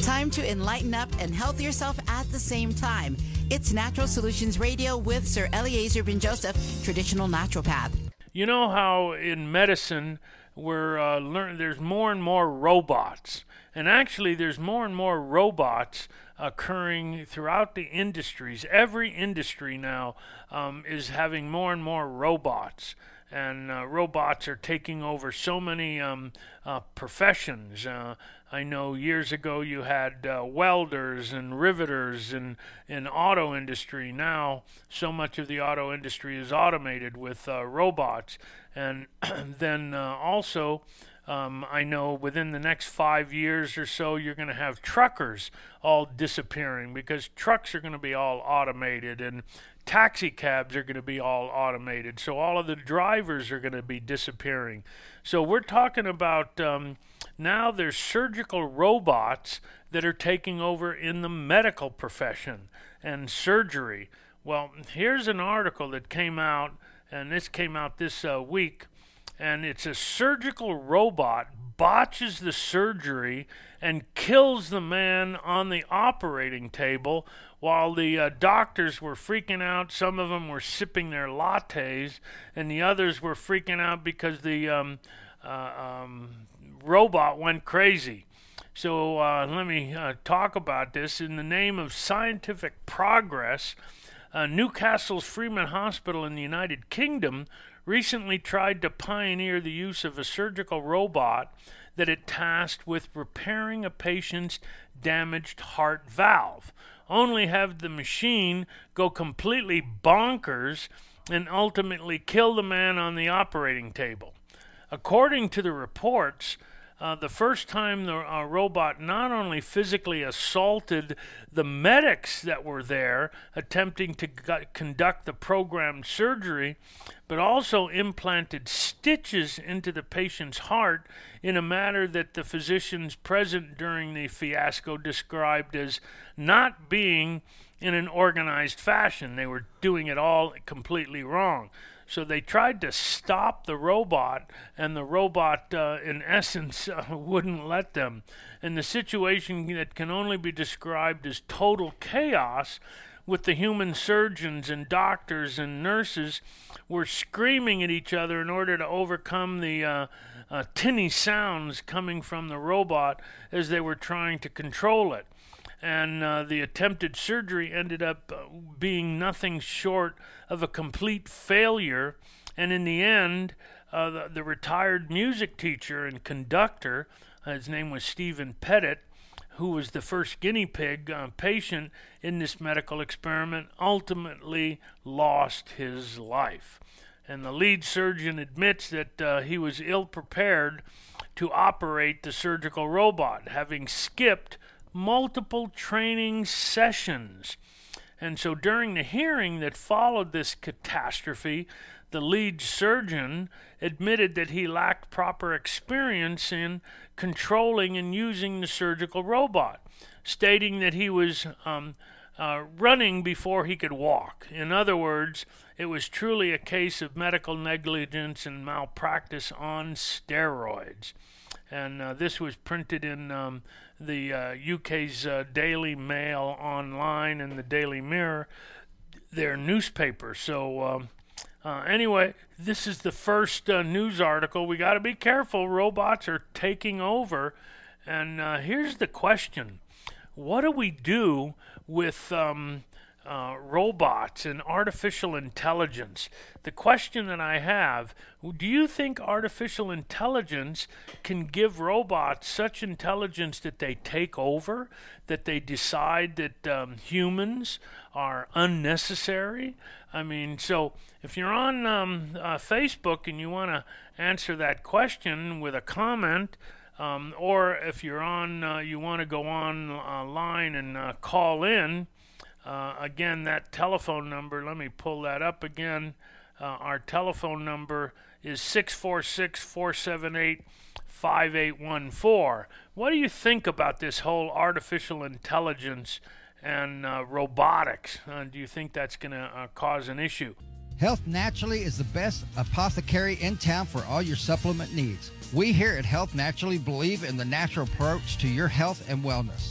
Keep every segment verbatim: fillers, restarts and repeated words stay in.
Time to enlighten up and health yourself at the same time. It's Natural Solutions Radio with Sir Eliezer Ben Joseph, traditional naturopath. You know how in medicine we're uh, learn there's more and more robots, and actually there's more and more robots occurring throughout the industries. Every industry now um, is having more and more robots, and uh, robots are taking over so many um, uh, professions. Uh, I know years ago you had uh, welders and riveters in in auto industry. Now so much of the auto industry is automated with uh, robots. And then uh, also um, I know within the next five years or so you're going to have truckers all disappearing, because trucks are going to be all automated, and taxi cabs are going to be all automated. So all of the drivers are going to be disappearing. So we're talking about um, now there's surgical robots that are taking over in the medical profession and surgery. Well, here's an article that came out, and this came out this uh, week, and it's a surgical robot botches the surgery and kills the man on the operating table while the uh, doctors were freaking out. Some of them were sipping their lattes, and the others were freaking out because the um, uh, um, robot went crazy. So uh, let me uh, talk about this. In the name of scientific progress, uh, Newcastle's Freeman Hospital in the United Kingdom recently tried to pioneer the use of a surgical robot that it tasked with repairing a patient's damaged heart valve, only have the machine go completely bonkers and ultimately kill the man on the operating table. According to the reports, Uh, the first time the uh, robot not only physically assaulted the medics that were there attempting to gu- conduct the programmed surgery, but also implanted stitches into the patient's heart in a manner that the physicians present during the fiasco described as not being in an organized fashion. They were doing it all completely wrong. So they tried to stop the robot, and the robot, uh, in essence, uh, wouldn't let them. And the situation that can only be described as total chaos, with the human surgeons and doctors and nurses were screaming at each other in order to overcome the uh, uh, tinny sounds coming from the robot as they were trying to control it. And uh, the attempted surgery ended up uh, being nothing short of a complete failure. And in the end, uh, the, the retired music teacher and conductor, uh, his name was Stephen Pettit, who was the first guinea pig uh, patient in this medical experiment, ultimately lost his life. And the lead surgeon admits that uh, he was ill-prepared to operate the surgical robot, having skipped multiple training sessions. And so during the hearing that followed this catastrophe, the lead surgeon admitted that he lacked proper experience in controlling and using the surgical robot, stating that he was um, uh, running before he could walk. In other words, it was truly a case of medical negligence and malpractice on steroids. And uh, this was printed in um, the uh, U K's uh, Daily Mail online and the Daily Mirror, their newspaper. So um, uh, anyway, this is the first uh, news article. We got to be careful. Robots are taking over. And uh, here's the question. What do we do with um, uh, robots and artificial intelligence? The question that I have, do you think artificial intelligence can give robots such intelligence that they take over, that they decide that um, humans are unnecessary? I mean, so if you're on um, uh, Facebook and you want to answer that question with a comment, um, or if you're on, uh, you want to go online and uh, call in, uh, again, that telephone number, let me pull that up again. Uh, our telephone number is six four six, four seven eight, five eight one four. What do you think about this whole artificial intelligence and uh, robotics? Uh, do you think that's going to uh, cause an issue? Health Naturally is the best apothecary in town for all your supplement needs. We here at Health Naturally believe in the natural approach to your health and wellness.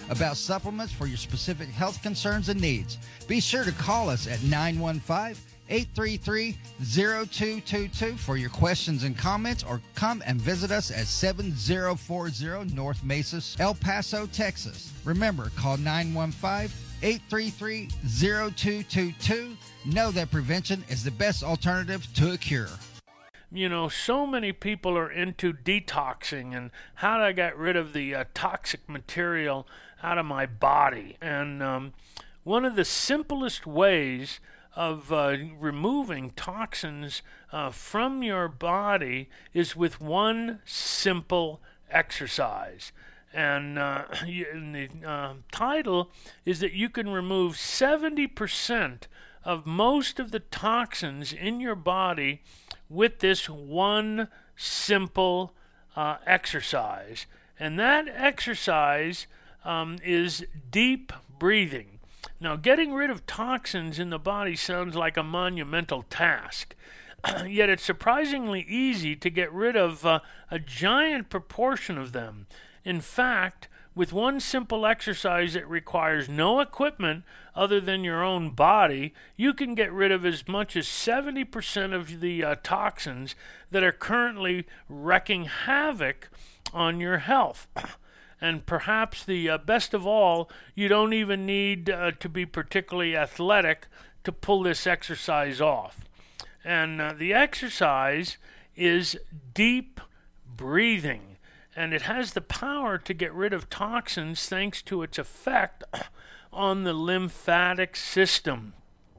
about supplements for your specific health concerns and needs. Be sure to call us at nine one five, eight three three, zero two two two for your questions and comments, or come and visit us at seven zero four zero North Mesa, El Paso, Texas. Remember, call nine one five, eight three three, zero two two two. Know that prevention is the best alternative to a cure. You know, so many people are into detoxing and how do I get rid of the uh, toxic material out of my body. And um, one of the simplest ways of uh, removing toxins uh, from your body is with one simple exercise. And, uh, and the uh, title is that you can remove seventy percent of most of the toxins in your body with this one simple uh, exercise. And that exercise um, is deep breathing. Now, getting rid of toxins in the body sounds like a monumental task. Yet it's surprisingly easy to get rid of uh, a giant proportion of them. In fact, with one simple exercise that requires no equipment other than your own body, you can get rid of as much as seventy percent of the uh, toxins that are currently wreaking havoc on your health. And perhaps the uh, best of all, you don't even need uh, to be particularly athletic to pull this exercise off. And uh, the exercise is deep breathing. And it has the power to get rid of toxins thanks to its effect on the lymphatic system.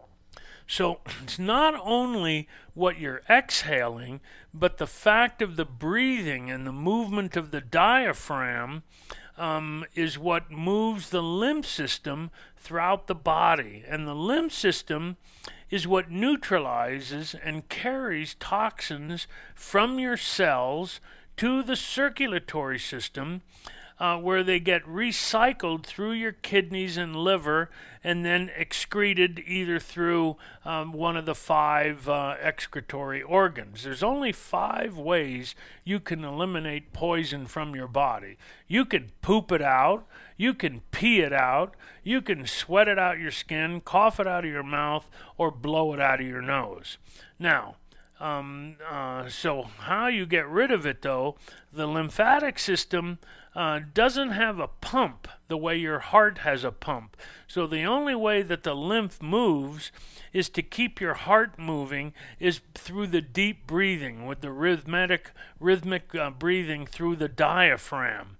So it's not only what you're exhaling, but the fact of the breathing and the movement of the diaphragm um, is what moves the lymph system throughout the body. And the lymph system is what neutralizes and carries toxins from your cells to the circulatory system, uh, where they get recycled through your kidneys and liver and then excreted either through um, one of the five uh, excretory organs. There's only five ways you can eliminate poison from your body. You can poop it out, you can pee it out, you can sweat it out your skin, cough it out of your mouth, or blow it out of your nose. Now, Um, uh, so how you get rid of it, though, the lymphatic system uh, doesn't have a pump the way your heart has a pump. So the only way that the lymph moves is to keep your heart moving is through the deep breathing, with the rhythmic, rhythmic uh, breathing through the diaphragm.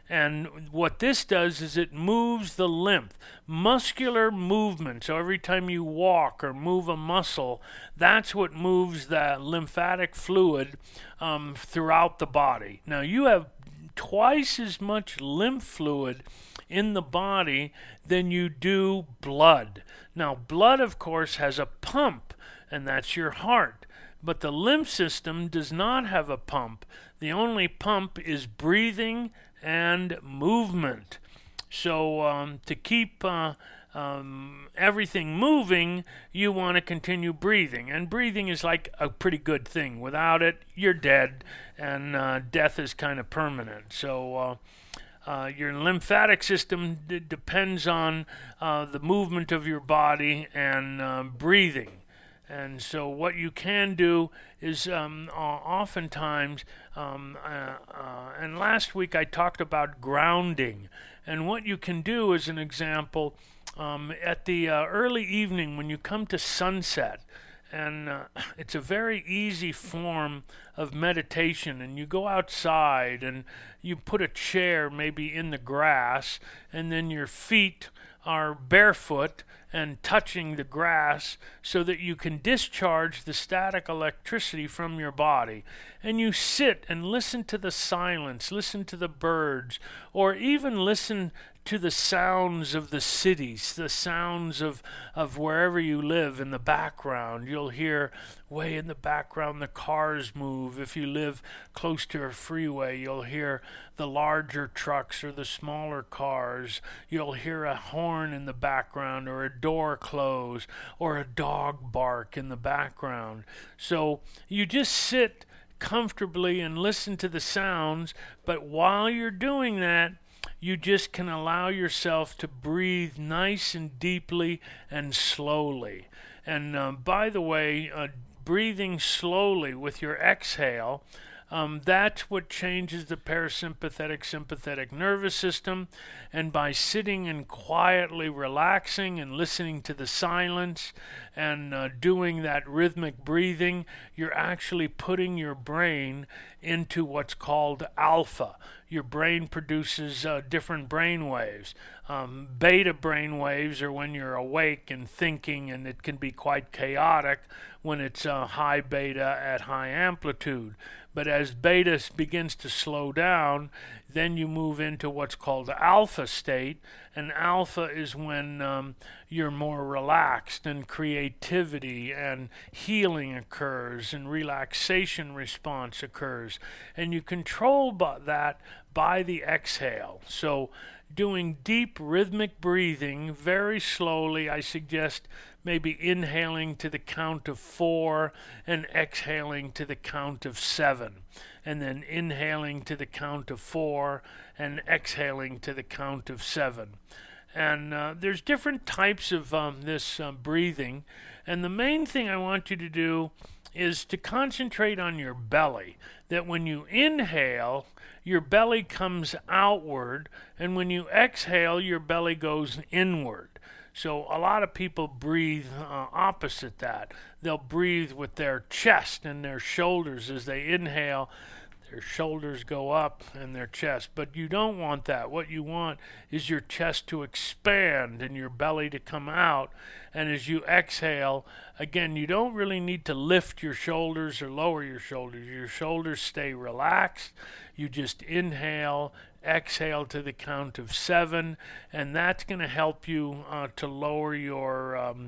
And what this does is it moves the lymph, muscular movement. So every time you walk or move a muscle, that's what moves the lymphatic fluid um, throughout the body. Now, you have twice as much lymph fluid in the body than you do blood. Now, blood, of course, has a pump, and that's your heart. But the lymph system does not have a pump. The only pump is breathing and movement. So um, to keep uh, um, everything moving, you want to continue breathing. And breathing is like a pretty good thing. Without it, you're dead, and uh, death is kind of permanent. So uh, uh, your lymphatic system d- depends on uh, the movement of your body and uh, breathing. And so what you can do is um, uh, oftentimes, um, uh, uh, and last week I talked about grounding. And what you can do, as an example, um, at the uh, early evening when you come to sunset, and uh, it's a very easy form of meditation, and you go outside and you put a chair maybe in the grass, and then your feet are barefoot and touching the grass so that you can discharge the static electricity from your body. And you sit and listen to the silence, listen to the birds, or even listen to the sounds of the cities, the sounds of, of wherever you live in the background. You'll hear way in the background the cars move. If you live close to a freeway, you'll hear the larger trucks or the smaller cars. You'll hear a horn in the background, or a door close, or a dog bark in the background. So you just sit comfortably and listen to the sounds, but while you're doing that, you just can allow yourself to breathe nice and deeply and slowly. And uh, by the way, uh, breathing slowly with your exhale, Um, that's what changes the parasympathetic sympathetic nervous system. And by sitting and quietly relaxing and listening to the silence and uh, doing that rhythmic breathing, you're actually putting your brain into what's called alpha. Your brain produces uh, different brain waves. Um, beta brain waves are when you're awake and thinking, and it can be quite chaotic when it's uh, high beta at high amplitude. But as beta begins to slow down, then you move into what's called the alpha state, and alpha is when um, you're more relaxed and creativity and healing occurs and relaxation response occurs. And you control b- that by the exhale. So doing deep rhythmic breathing very slowly, I suggest maybe inhaling to the count of four and exhaling to the count of seven, and then inhaling to the count of four and exhaling to the count of seven. And uh, there's different types of um, this uh, breathing, and the main thing I want you to do is to concentrate on your belly, that when you inhale, your belly comes outward, and when you exhale, your belly goes inward. So a lot of people breathe uh, opposite that. They'll breathe with their chest and their shoulders as they inhale. Their shoulders go up and their chest. But you don't want that. What you want is your chest to expand and your belly to come out. And as you exhale, again, you don't really need to lift your shoulders or lower your shoulders. Your shoulders stay relaxed. You just inhale, exhale to the count of seven, and that's going to help you uh, to lower your um,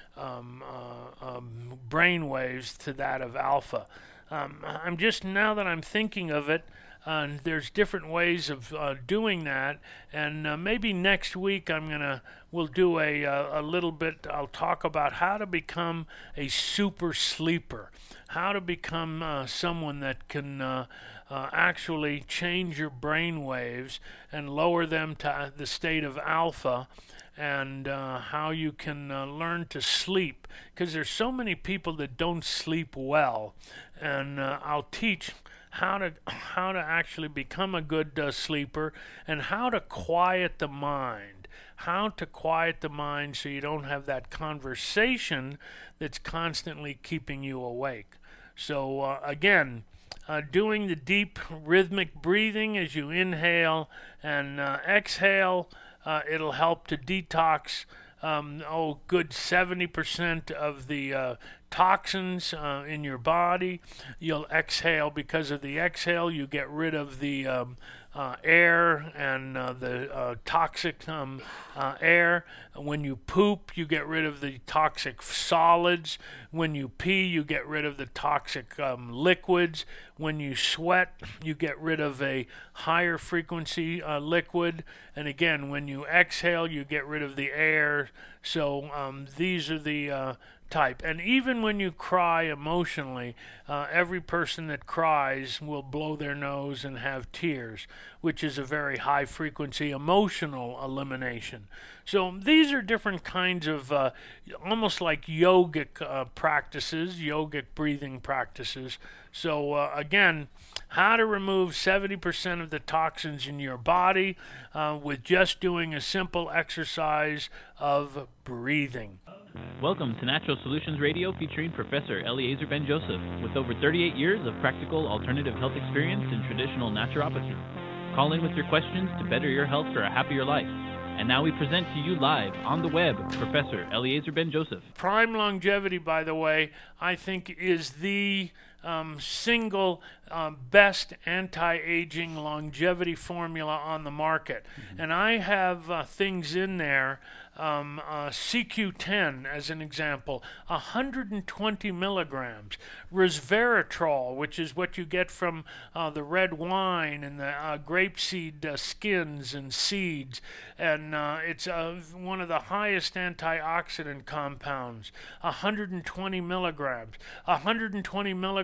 um, uh, um, brain waves to that of alpha. Um, I'm just, now that I'm thinking of it, uh, there's different ways of uh, doing that, and uh, maybe next week I'm gonna we'll do a a little bit. I'll talk about how to become a super sleeper, how to become uh, someone that can uh, uh, actually change your brain waves and lower them to the state of alpha, and uh, how you can uh, learn to sleep, because there's so many people that don't sleep well, and uh, I'll teach how to how to actually become a good uh, sleeper, and how to quiet the mind, how to quiet the mind so you don't have that conversation that's constantly keeping you awake. So uh, again, uh, doing the deep rhythmic breathing as you inhale and uh, exhale, uh, it'll help to detox um, oh good seventy percent of the uh, toxins uh, in your body. You'll exhale. Because of the exhale, you get rid of the um, uh, air and uh, the uh, toxic um, uh, air. When you poop, you get rid of the toxic solids. When you pee, you get rid of the toxic um, liquids. When you sweat, you get rid of a higher frequency uh, liquid. And again, when you exhale, you get rid of the air. So um, these are the uh, type. And even when you cry emotionally, uh, every person that cries will blow their nose and have tears, which is a very high frequency emotional elimination. So these are different kinds of uh, almost like yogic uh, practices, yogic breathing practices. So uh, again, how to remove seventy percent of the toxins in your body uh, with just doing a simple exercise of breathing. Welcome to Natural Solutions Radio, featuring Professor Eliezer Ben-Joseph, with over thirty-eight years of practical alternative health experience in traditional naturopathy. Call in with your questions to better your health for a happier life. And now we present to you live on the web, Professor Eliezer Ben-Joseph. Prime Longevity, by the way, I think is the um, single um, best anti-aging longevity formula on the market. Mm-hmm. And I have uh, things in there, um, uh, C Q ten as an example, one hundred twenty milligrams. Resveratrol, which is what you get from uh, the red wine and the uh, grapeseed uh, skins and seeds. And uh, it's uh, one of the highest antioxidant compounds, one hundred twenty milligrams. one hundred twenty milligrams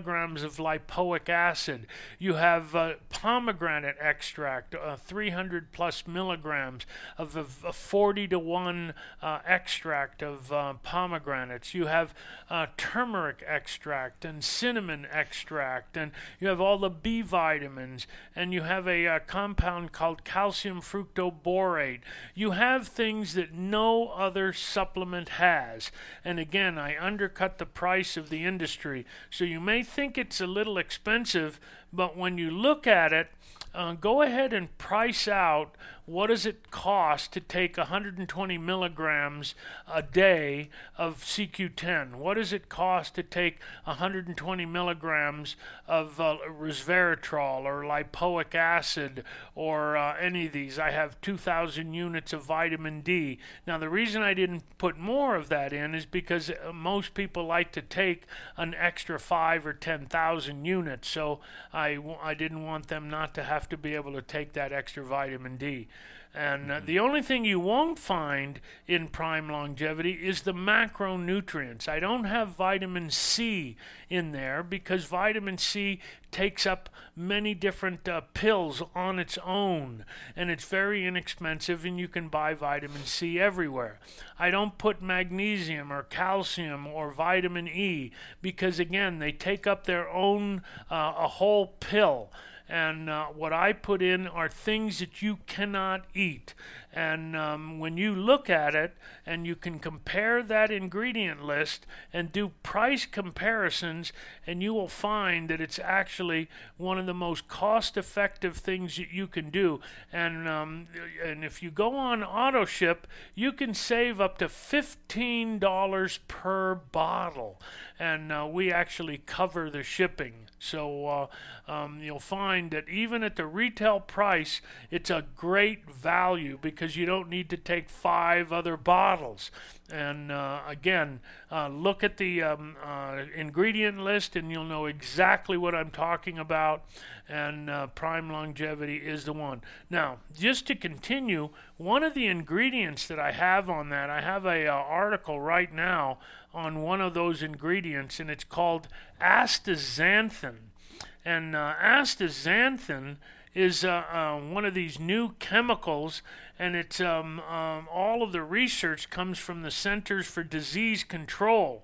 milligrams of lipoic acid. You have uh, pomegranate extract, uh, three hundred plus milligrams of a forty to one uh, extract of uh, pomegranates. You have uh, turmeric extract and cinnamon extract, and you have all the B vitamins, and you have a, a compound called calcium fructoborate. You have things that no other supplement has. And again, I undercut the price of the industry. So you may think it's a little expensive, but when you look at it, uh, go ahead and price out what does it cost to take one hundred twenty milligrams a day of C Q ten? What does it cost to take one hundred twenty milligrams of uh, resveratrol or lipoic acid or uh, any of these? I have two thousand units of vitamin D. Now, the reason I didn't put more of that in is because uh, most people like to take an extra five or ten thousand units, so I, w- I didn't want them not to have to be able to take that extra vitamin D. And uh, the only thing you won't find in Prime Longevity is the macronutrients. I don't have vitamin C in there because vitamin C takes up many different uh, pills on its own, and it's very inexpensive, and you can buy vitamin C everywhere. I don't put magnesium or calcium or vitamin E because, again, they take up their own, uh, a whole pill. And uh, what I put in are things that you cannot eat. And um, when you look at it and you can compare that ingredient list and do price comparisons, and you will find that it's actually one of the most cost-effective things that you can do. And um, and if you go on AutoShip, you can save up to fifteen dollars per bottle. And uh, we actually cover the shipping. So uh, um, you'll find that even at the retail price, it's a great value because you don't need to take five other bottles. And uh, again, uh, look at the um, uh, ingredient list and you'll know exactly what I'm talking about. And uh, Prime Longevity is the one. Now, just to continue, one of the ingredients that I have on that, I have a uh, article right now on one of those ingredients, and it's called astaxanthin. And uh, astaxanthin is uh, uh, one of these new chemicals, and it's um, um, all of the research comes from the Centers for Disease Control.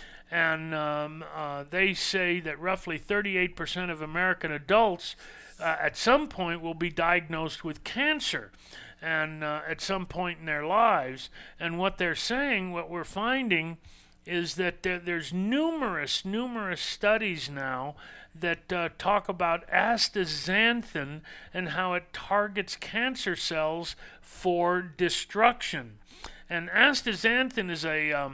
And um, uh, they say that roughly thirty-eight percent of American adults uh, at some point will be diagnosed with cancer, and uh, at some point in their lives. And what they're saying, what we're finding, is that there, there's numerous, numerous studies now that uh, talk about astaxanthin and how it targets cancer cells for destruction. And astaxanthin is a um,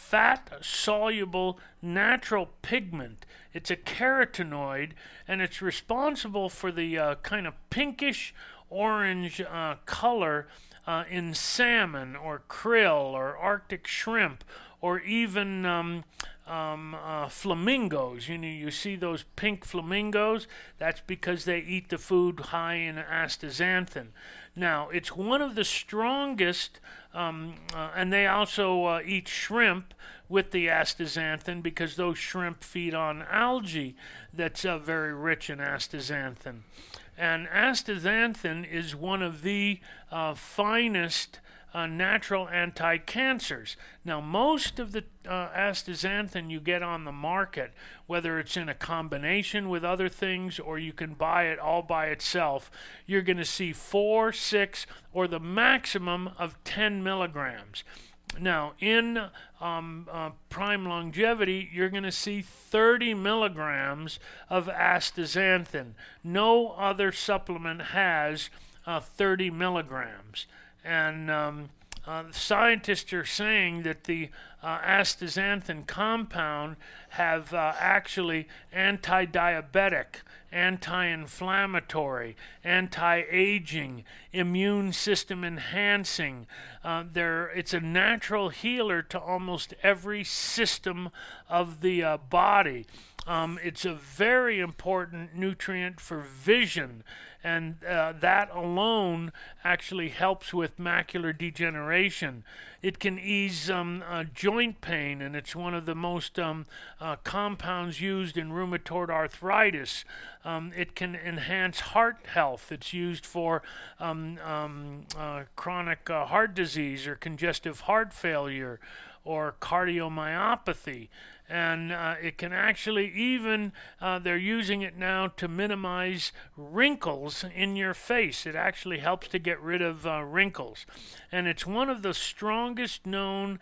fat-soluble natural pigment. It's a carotenoid, and it's responsible for the uh, kind of pinkish orange uh, color uh, in salmon or krill or Arctic shrimp, or even um, um, uh, flamingos. You know, you see those pink flamingos? That's because they eat the food high in astaxanthin. Now, it's one of the strongest, um, uh, and they also uh, eat shrimp with the astaxanthin because those shrimp feed on algae that's uh, very rich in astaxanthin. And astaxanthin is one of the uh, finest Uh, natural anti-cancers. Now, most of the uh, astaxanthin you get on the market, whether it's in a combination with other things or you can buy it all by itself, you're going to see four, six, or the maximum of ten milligrams. Now, in um, uh, Prime Longevity, you're going to see thirty milligrams of astaxanthin. No other supplement has uh, thirty milligrams. And um, uh, scientists are saying that the uh, astaxanthin compound have uh, actually anti-diabetic, anti-inflammatory, anti-aging, immune system enhancing. Uh, there, it's a natural healer to almost every system of the uh, body. Um, it's a very important nutrient for vision, and uh, that alone actually helps with macular degeneration. It can ease um, uh, joint pain, and it's one of the most um, uh, compounds used in rheumatoid arthritis. Um, it can enhance heart health. It's used for um, um, uh, chronic uh, heart disease or congestive heart failure or cardiomyopathy. And uh, it can actually even, uh, they're using it now to minimize wrinkles in your face. It actually helps to get rid of uh, wrinkles. And it's one of the strongest known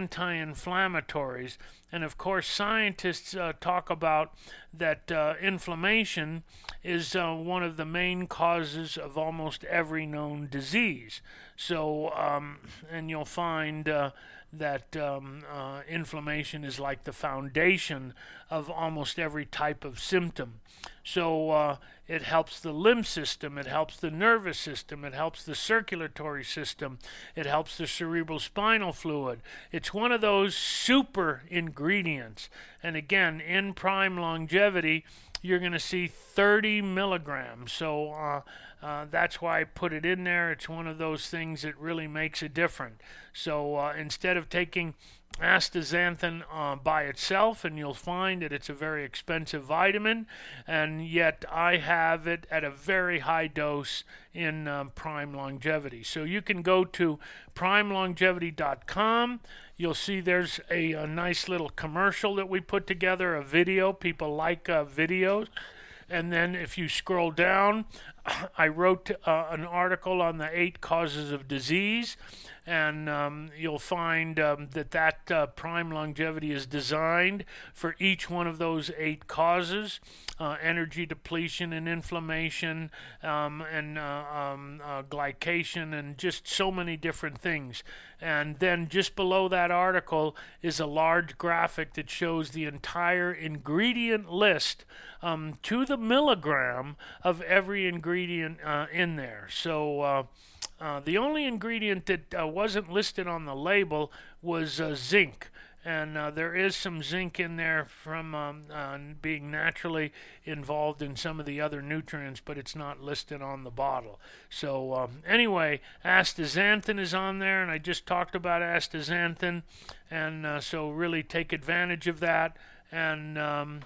anti-inflammatories. And of course, scientists uh, talk about that uh, inflammation is uh, one of the main causes of almost every known disease. So, um, and you'll find uh, that um, uh, inflammation is like the foundation of almost every type of symptom. So uh, it helps the lymph system, it helps the nervous system, it helps the circulatory system, it helps the cerebral spinal fluid. It's one of those super ingredients. And again, in Prime Longevity, you're going to see thirty milligrams. So uh, uh, that's why I put it in there. It's one of those things that really makes a difference. So uh, instead of taking astaxanthin uh, by itself, and you'll find that it's a very expensive vitamin, and yet I have it at a very high dose in um, Prime Longevity. So you can go to prime longevity dot com. You'll see there's a, a nice little commercial that we put together, a video. People like uh, videos. And then if you scroll down, I wrote uh, an article on the eight causes of disease, and um, you'll find um, that that uh, Prime Longevity is designed for each one of those eight causes, uh, energy depletion and inflammation um, and uh, um, uh, glycation and just so many different things. And then just below that article is a large graphic that shows the entire ingredient list um, to the milligram of every ingredient uh, in there. So uh, uh, the only ingredient that uh, wasn't listed on the label was uh, zinc. And uh, there is some zinc in there from um, uh, being naturally involved in some of the other nutrients, but it's not listed on the bottle. So um, anyway, astaxanthin is on there, and I just talked about astaxanthin. And uh, so really take advantage of that. And um,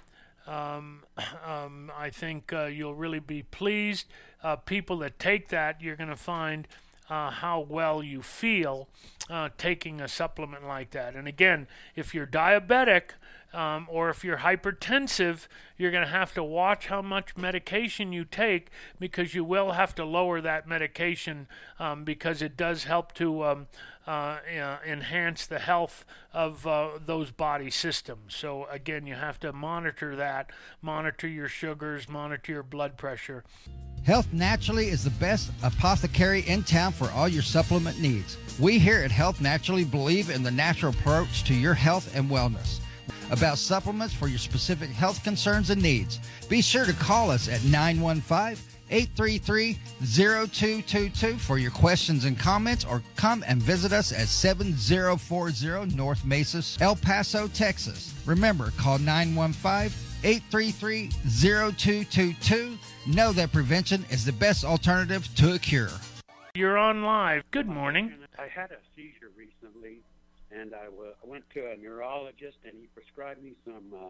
um, um, I think uh, you'll really be pleased. Uh, people that take that, you're going to find Uh, how well you feel uh, taking a supplement like that. And again, if you're diabetic um, or if you're hypertensive, you're going to have to watch how much medication you take, because you will have to lower that medication um, because it does help to um, uh, uh, enhance the health of uh, those body systems. So again, you have to monitor that, monitor your sugars, monitor your blood pressure. Health Naturally is the best apothecary in town for all your supplement needs. We here at Health Naturally believe in the natural approach to your health and wellness. About supplements for your specific health concerns and needs, be sure to call us at nine one five, eight three three, zero two two two for your questions and comments, or come and visit us at seven zero four zero North Mesa, El Paso, Texas. Remember, call nine one five, eight three three, zero two two two. Know that prevention is the best alternative to a cure. You're on live. Good morning. I had a seizure recently, and I, w- I went to a neurologist, and he prescribed me some uh,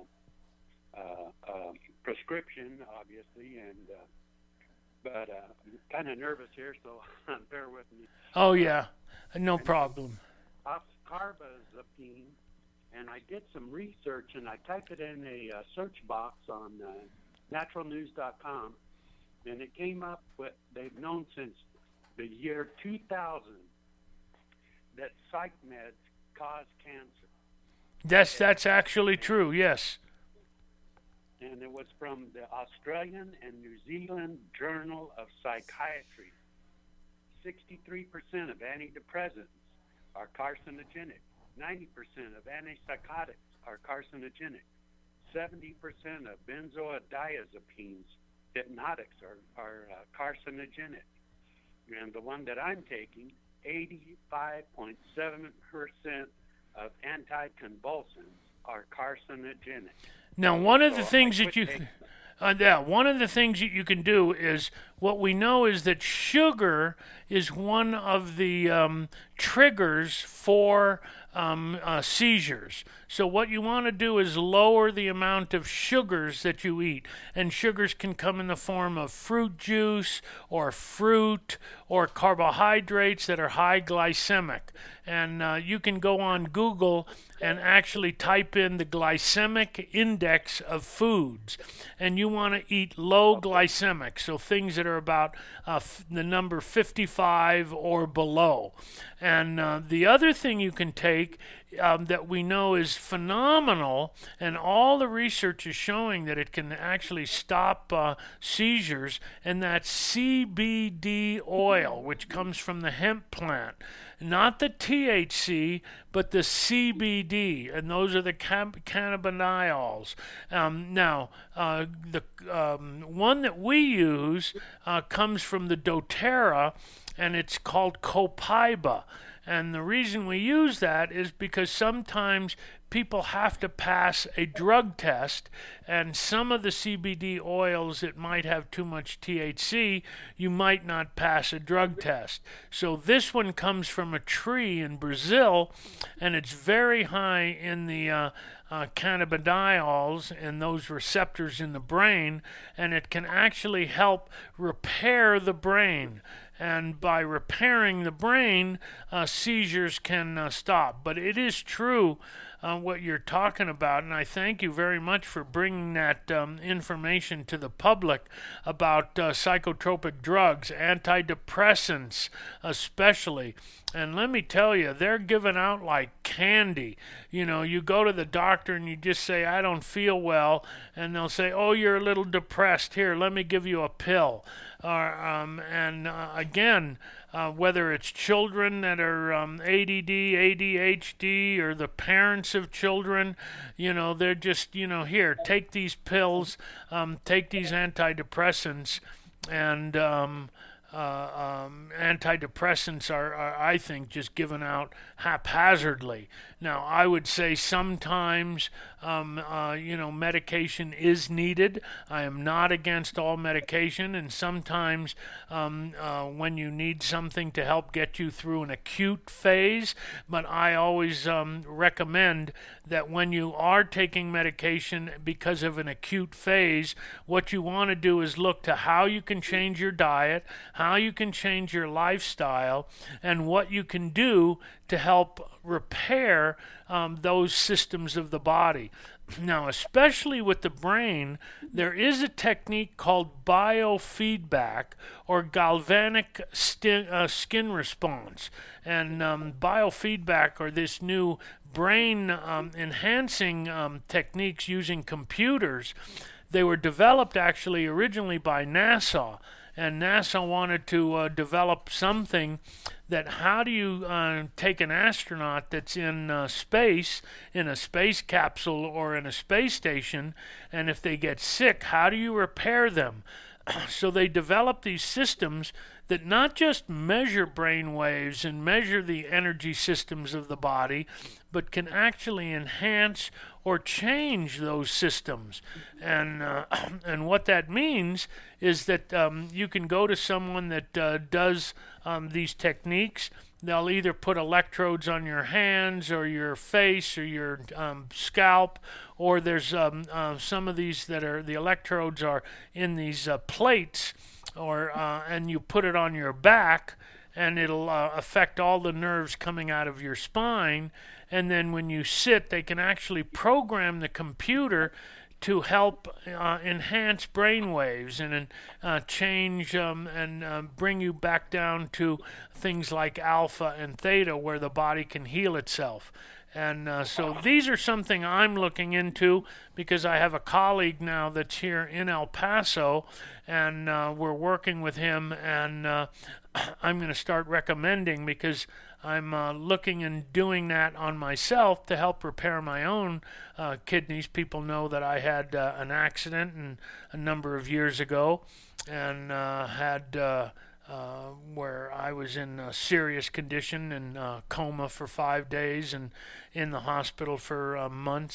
uh, uh, prescription, obviously, and uh, but uh, I'm kind of nervous here, so bear with me. Oh, yeah. No problem. Carbazepine, and I did some research, and I typed it in a uh, search box on uh, natural news dot com, and it came up with, they've known since the year two thousand that psych meds cause cancer. That's, that's actually true, yes. And it was from the Australian and New Zealand Journal of Psychiatry. sixty-three percent of antidepressants are carcinogenic. ninety percent of antipsychotics are carcinogenic. seventy percent of benzodiazepines, hypnotics, are, are uh, carcinogenic. And the one that I'm taking, eighty-five point seven percent of anticonvulsants are carcinogenic. Now, one of So the I things that quit you, taking- uh, yeah, one of the things that you can do is what we know is that sugar is one of the um, triggers for um, uh, seizures. So what you want to do is lower the amount of sugars that you eat. And sugars can come in the form of fruit juice or fruit or carbohydrates that are high glycemic. And uh, you can go on Google and actually type in the glycemic index of foods. And you want to eat low glycemic, so things that are about uh, f- the number fifty-five or below. And uh, the other thing you can take um, that we know is phenomenal, and all the research is showing that it can actually stop uh, seizures, and that's C B D oil, which comes from the hemp plant. Not the T H C, but the C B D, and those are the cam- cannabinoids. Um, now, uh, the um, one that we use uh, comes from the doTERRA, and it's called Copaiba. And the reason we use that is because sometimes people have to pass a drug test, and some of the C B D oils that might have too much T H C, you might not pass a drug test. So this one comes from a tree in Brazil, and it's very high in the uh, uh, cannabinoids and those receptors in the brain, and it can actually help repair the brain. And by repairing the brain, uh, seizures can uh, stop. But it is true uh, what you're talking about, and I thank you very much for bringing that um, information to the public about uh, psychotropic drugs, antidepressants especially. And let me tell you, they're given out like candy. You know, you go to the doctor and you just say, I don't feel well, and they'll say, oh, you're a little depressed. Here, let me give you a pill. Uh, um, and uh, again, uh, whether it's children that are um, A D D, A D H D, or the parents of children, you know, they're just, you know, here, take these pills, um, take these antidepressants, and um, uh, um, antidepressants are, are, I think, just given out haphazardly. Now, I would say sometimes, um, uh, you know, medication is needed. I am not against all medication, and sometimes um, uh, when you need something to help get you through an acute phase, but I always um, recommend that when you are taking medication because of an acute phase, what you want to do is look to how you can change your diet, how you can change your lifestyle, and what you can do to help repair um, those systems of the body. Now, especially with the brain, there is a technique called biofeedback or galvanic sti- uh, skin response. And um, biofeedback are this new brain um, enhancing um, techniques using computers. They were developed actually originally by NASA. And NASA wanted to uh, develop something that how do you uh, take an astronaut that's in uh, space, in a space capsule or in a space station, and if they get sick, how do you repair them? So they developed these systems that not just measure brain waves and measure the energy systems of the body, but can actually enhance or change those systems. And uh, and what that means is that um, you can go to someone that uh, does um, these techniques. They'll either put electrodes on your hands or your face or your um, scalp, or there's um, uh, some of these that are, the electrodes are in these uh, plates, or uh, and you put it on your back, and it'll uh, affect all the nerves coming out of your spine. And then when you sit, they can actually program the computer to help uh, enhance brain waves and uh, change um, and uh, bring you back down to things like alpha and theta, where the body can heal itself. And uh, so these are something I'm looking into, because I have a colleague now that's here in El Paso, and uh, we're working with him, and uh, I'm going to start recommending, because I'm uh, looking and doing that on myself to help repair my own uh, kidneys. People know that I had uh, an accident and a number of years ago, and uh, had uh, uh, where I was in a serious condition and uh, coma for five days and in the hospital for uh, months.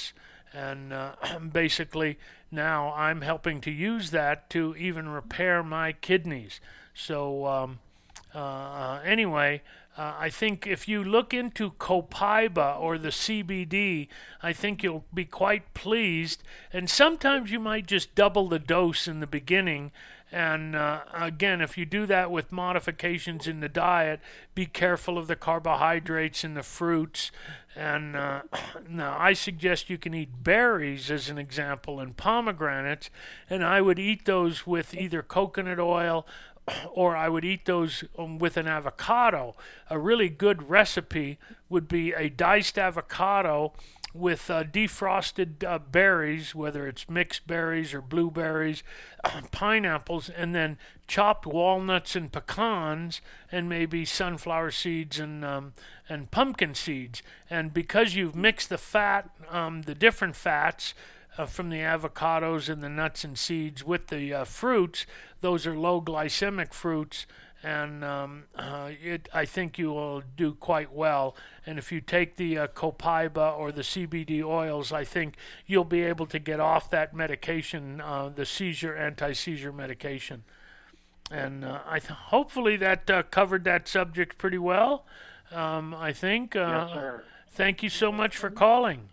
And uh, basically now I'm helping to use that to even repair my kidneys. So um, uh, anyway, uh, I think if you look into Copaiba or the C B D, I think you'll be quite pleased. And sometimes you might just double the dose in the beginning. And uh, again, if you do that with modifications in the diet, be careful of the carbohydrates in the fruits. And uh, now I suggest you can eat berries as an example and pomegranates, and I would eat those with either coconut oil or I would eat those um, with an avocado. A really good recipe would be a diced avocado with uh, defrosted uh, berries, whether it's mixed berries or blueberries, uh, pineapples, and then chopped walnuts and pecans, and maybe sunflower seeds and um, and pumpkin seeds. And because you've mixed the fat, um, the different fats uh, from the avocados and the nuts and seeds with the uh, fruits, those are low glycemic fruits. And um, uh, it, I think you will do quite well. And if you take the uh, Copaiba or the C B D oils, I think you'll be able to get off that medication, uh, the seizure, anti-seizure medication. And uh, I th- hopefully that uh, covered that subject pretty well. Um, I think. Uh, Yes, sir. Thank you so much for calling.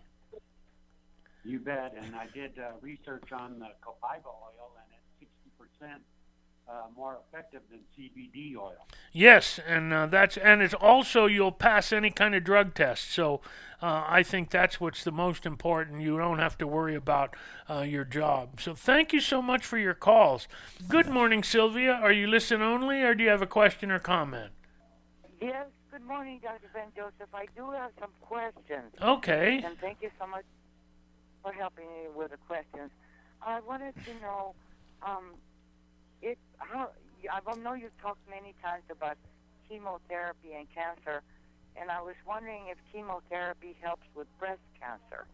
You bet. And I did uh, research on the Copaiba oil, and it's sixty percent uh, more effective than C B D oil. Yes, and uh, that's and it's also you'll pass any kind of drug test. So uh, I think that's what's the most important. You don't have to worry about uh, your job. So thank you so much for your calls. Good morning, Sylvia. Are you listen only, or do you have a question or comment? Yes, good morning, Doctor Ben Joseph. I do have some questions. Okay. And thank you so much for helping me with the questions. I wanted to know, um, it, how, I know you've talked many times about chemotherapy and cancer, and I was wondering if chemotherapy helps with breast cancer.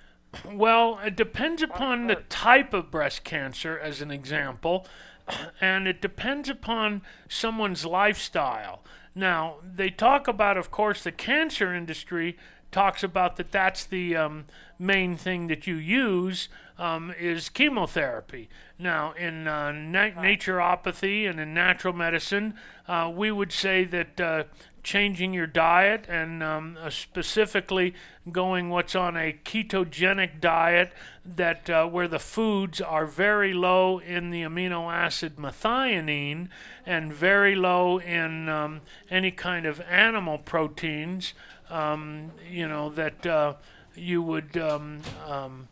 Well, it depends upon the type of breast cancer, as an example, and it depends upon someone's lifestyle. Now, they talk about, of course, the cancer industry talks about that that's the um, main thing that you use um, is chemotherapy. Now, in uh, na- naturopathy and in natural medicine, uh, we would say that uh, changing your diet and um, uh, specifically going what's on a ketogenic diet that uh, where the foods are very low in the amino acid methionine and very low in um, any kind of animal proteins, um, you know, that uh, you would um, um,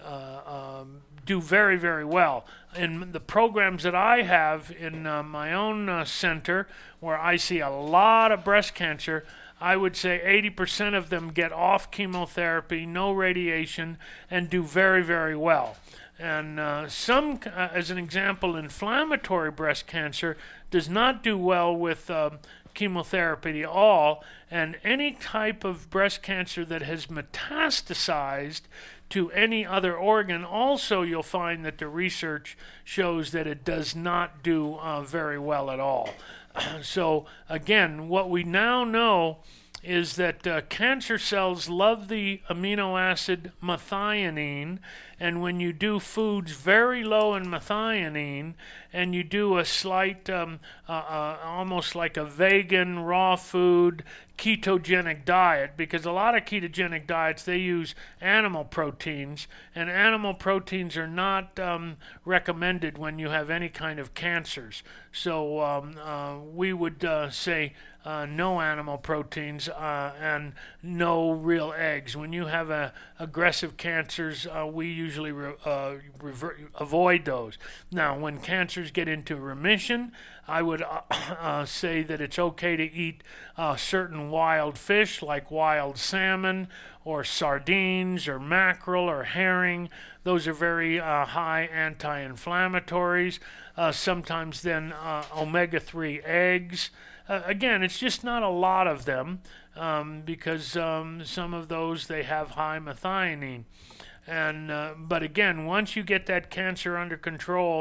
uh, um, do very, very well. In the programs that I have in uh, my own uh, center, where I see a lot of breast cancer, I would say eighty percent of them get off chemotherapy, no radiation, and do very, very well. And uh, some, uh, as an example, inflammatory breast cancer does not do well with uh, chemotherapy at all, and any type of breast cancer that has metastasized to any other organ, also you'll find that the research shows that it does not do uh, very well at all. So again, what we now know is that uh, cancer cells love the amino acid methionine, and when you do foods very low in methionine and you do a slight, um, uh, uh, almost like a vegan, raw food, ketogenic diet, because a lot of ketogenic diets, they use animal proteins, and animal proteins are not um, recommended when you have any kind of cancers. So um, uh, we would uh, say uh, no animal proteins uh, and no real eggs. When you have a, aggressive cancers, uh, we usually re- uh, revert, avoid those. Now, when cancers get into remission, I would uh, uh, say that it's okay to eat uh, certain wild fish like wild salmon or sardines or mackerel or herring. Those are very uh, high anti-inflammatories. Uh, sometimes then uh, omega three eggs. Uh, again, it's just not a lot of them um, because um, some of those, they have high methionine. And uh, but again, once you get that cancer under control,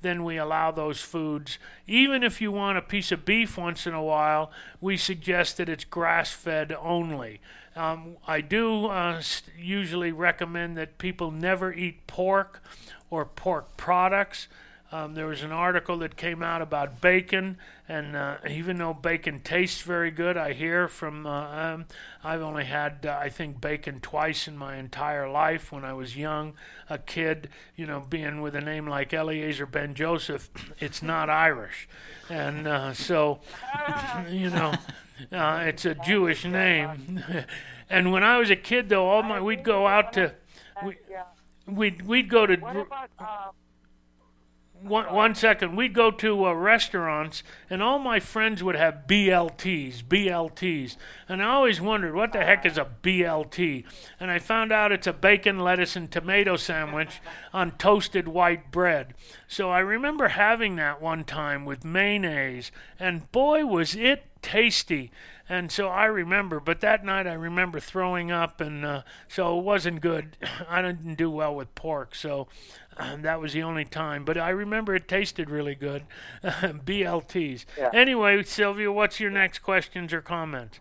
then we allow those foods. Even if you want a piece of beef once in a while, we suggest that it's grass-fed only. Um, I do uh, usually recommend that people never eat pork or pork products. Um, there was an article that came out about bacon, and uh, even though bacon tastes very good, I hear from, uh, um, I've only had, uh, I think, bacon twice in my entire life. When I was young, a kid, you know, being with a name like Eliezer Ben Joseph, it's not Irish. And uh, so, you know, uh, it's a Jewish name. And when I was a kid, though, all my, we'd go out to, we, we'd, we'd go to... What about... Uh, One, one second. We'd go to uh, restaurants, and all my friends would have B L Ts, B L Ts. And I always wondered, what the heck is a B L T? And I found out it's a bacon, lettuce, and tomato sandwich on toasted white bread. So I remember having that one time with mayonnaise, and boy, was it tasty. And so I remember, but that night I remember throwing up, and uh, so it wasn't good. I didn't do well with pork, so uh, that was the only time. But I remember it tasted really good, B L Ts. Yeah. Anyway, Sylvia, what's your next questions or comments?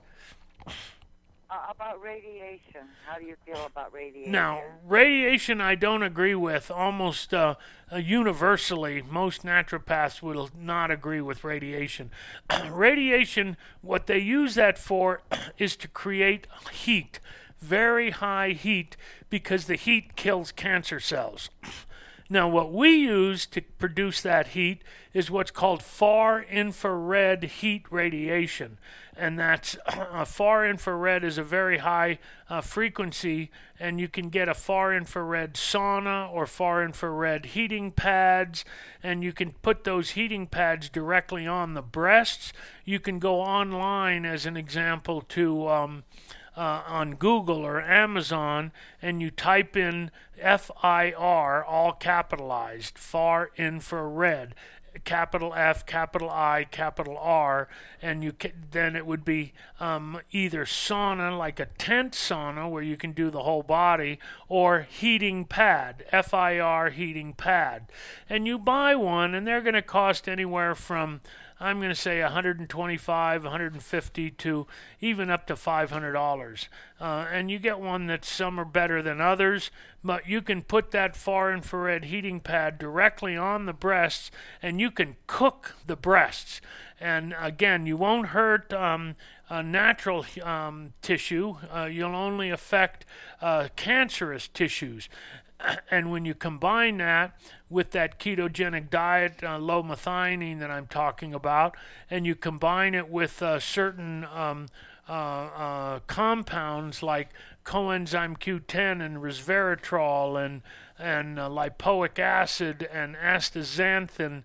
Uh, about radiation. How do you feel about radiation? Now, radiation I don't agree with almost uh, uh, universally. Most naturopaths will not agree with radiation. Radiation, what they use that for is to create heat, very high heat, because the heat kills cancer cells. Now, what we use to produce that heat is what's called far infrared heat radiation. And that's uh, far infrared is a very high uh, frequency, and you can get a far infrared sauna or far infrared heating pads, and you can put those heating pads directly on the breasts. You can go online, as an example, to um, uh, on Google or Amazon, and you type in F I R, all capitalized, far infrared. Capital F, capital I, capital R, and you can, then it would be um, either sauna, like a tent sauna where you can do the whole body, or heating pad, F I R heating pad. And you buy one, and they're going to cost anywhere from, I'm going to say one hundred twenty-five dollars, one hundred fifty dollars to even up to five hundred dollars. Uh, and you get one that some are better than others, but you can put that far infrared heating pad directly on the breasts, and you can cook the breasts. And again, you won't hurt um, uh, natural um, tissue. Uh, you'll only affect uh, cancerous tissues. And when you combine that with that ketogenic diet, uh, low methionine that I'm talking about, and you combine it with uh, certain um, uh, uh, compounds like coenzyme Q ten and resveratrol and and uh, lipoic acid and astaxanthin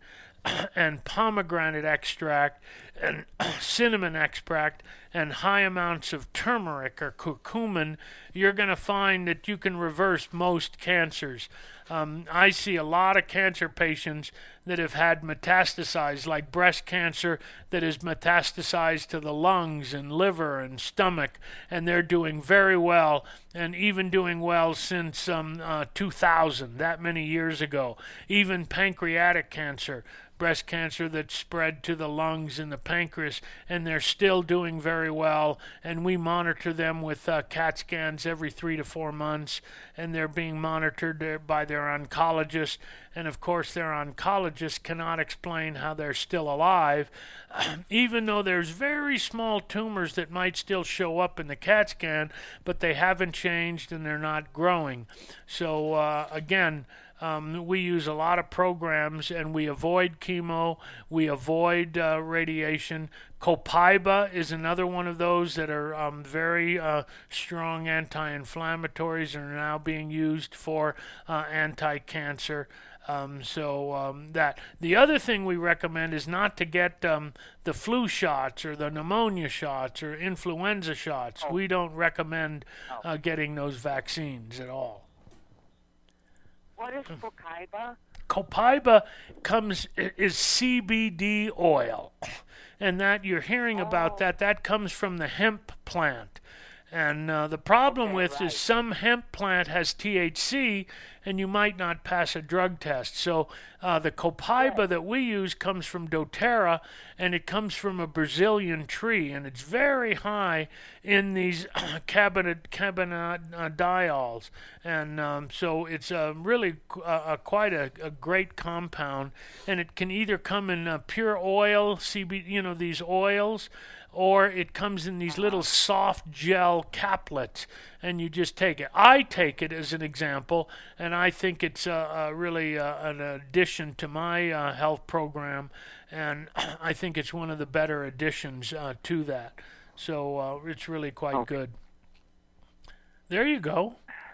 and pomegranate extract and cinnamon extract and high amounts of turmeric or curcumin, you're going to find that you can reverse most cancers. Um, I see a lot of cancer patients that have had metastasized, like breast cancer that is metastasized to the lungs and liver and stomach, and they're doing very well, and even doing well since um, uh, two thousand, that many years ago. Even pancreatic cancer, breast cancer that spread to the lungs and the pancreas, and they're still doing very well, and we monitor them with uh, CAT scans every three to four months, and they're being monitored by their oncologist, and of course their oncologist cannot explain how they're still alive, even though there's very small tumors that might still show up in the CAT scan, but they haven't changed and they're not growing. So uh, again, Um, we use a lot of programs, and we avoid chemo, we avoid uh, radiation. Copaiba is another one of those that are um, very uh, strong anti-inflammatories and are now being used for uh, anti-cancer. Um, so um, that the other thing we recommend is not to get um, the flu shots or the pneumonia shots or influenza shots. Oh. We don't recommend uh, getting those vaccines at all. What is Copaiba? Copaiba comes is C B D oil, and that you're hearing Oh. about that. That comes from the hemp plant, And uh, the problem Okay, with right. is some hemp plant has T H C, and you might not pass a drug test. So uh, the copaiba Right. that we use comes from doTERRA, and it comes from a Brazilian tree, and it's very high in these cabinet cannabidiols, and um, so it's uh, really qu- uh, uh, quite a, a great compound, and it can either come in uh, pure oil, C B, you know, these oils, or it comes in these little soft gel caplets, and you just take it. I take it as an example, and I think it's uh, uh, really uh, an addition to my uh, health program, and I think it's one of the better additions uh, to that. So uh, it's really quite Okay. good. There you go.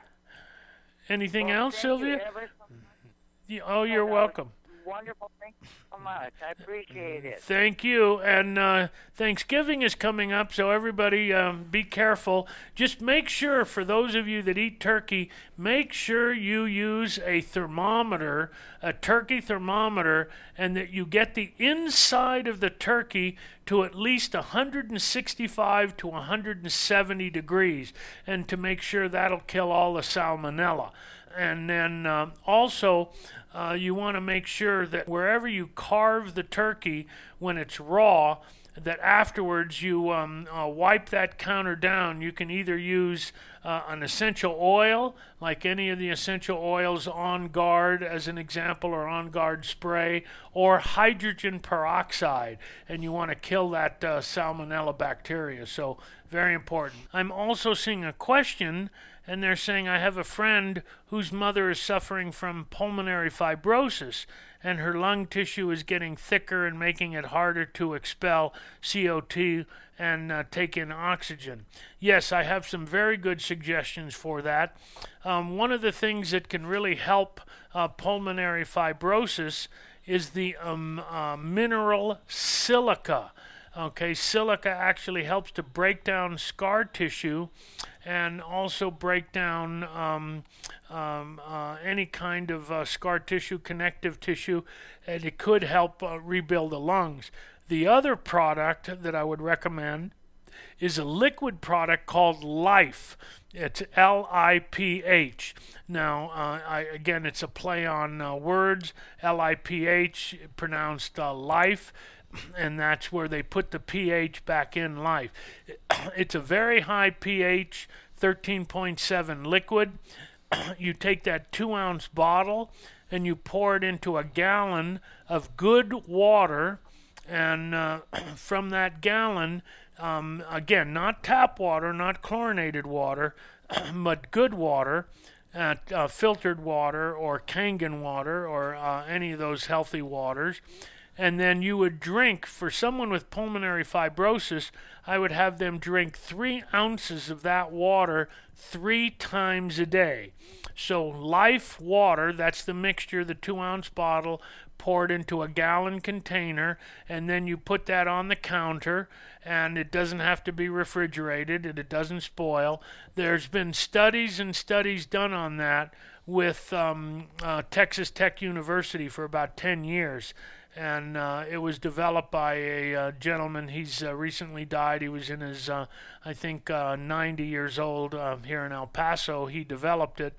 Anything Well, else, thank Sylvia? You ever so much. Y- Oh, you're That was welcome. Wonderful. Thank you so much. I appreciate it. Thank you. And uh, Thanksgiving is coming up, so everybody um, be careful. Just make sure, for those of you that eat turkey, make sure you use a thermometer, a turkey thermometer, and that you get the inside of the turkey to at least one sixty-five to one seventy degrees, and to make sure that'll kill all the salmonella. And then um, also, uh, you want to make sure that wherever you carve the turkey when it's raw, that afterwards you um, uh, wipe that counter down. You can either use uh, an essential oil, like any of the essential oils, On Guard as an example, or On Guard spray, or hydrogen peroxide, and you want to kill that uh, salmonella bacteria. So very important. I'm also seeing a question, and they're saying, I have a friend whose mother is suffering from pulmonary fibrosis, and her lung tissue is getting thicker and making it harder to expel C O two and uh, take in oxygen. Yes, I have some very good suggestions for that. Um, one of the things that can really help uh, pulmonary fibrosis is the um, uh, mineral silica. Okay, silica actually helps to break down scar tissue and also break down um, um, uh, any kind of uh, scar tissue, connective tissue, and it could help uh, rebuild the lungs. The other product that I would recommend is a liquid product called Life. It's L I P H. Now, uh, I, again, it's a play on uh, words. L I P H, pronounced uh, life, and that's where they put the pH back in life. It's a very high pH, thirteen point seven liquid. You take that two-ounce bottle and you pour it into a gallon of good water, and uh, from that gallon, um, again, not tap water, not chlorinated water, but good water, uh, uh, filtered water or Kangen water, or uh, any of those healthy waters. And then you would drink, for someone with pulmonary fibrosis, I would have them drink three ounces of that water three times a day. So Life water, that's the mixture, the two-ounce bottle, poured into a gallon container, and then you put that on the counter, and it doesn't have to be refrigerated, and it doesn't spoil. There's been studies and studies done on that with um, uh, Texas Tech University for about ten years. And uh, it was developed by a uh, gentleman. He's uh, recently died. He was in his, uh, I think, uh, ninety years old uh, here in El Paso. He developed it,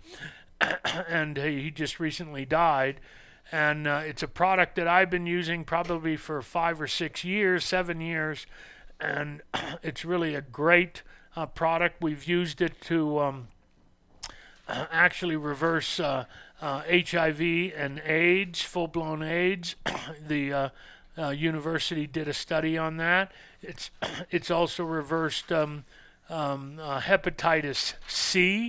and he he just recently died. And uh, it's a product that I've been using probably for five or six years, seven years, and it's really a great uh, product. We've used it to um, actually reverse uh, uh, H I V and AIDS, full-blown AIDS. the uh, uh, university did a study on that. It's it's also reversed um, um, uh, hepatitis C,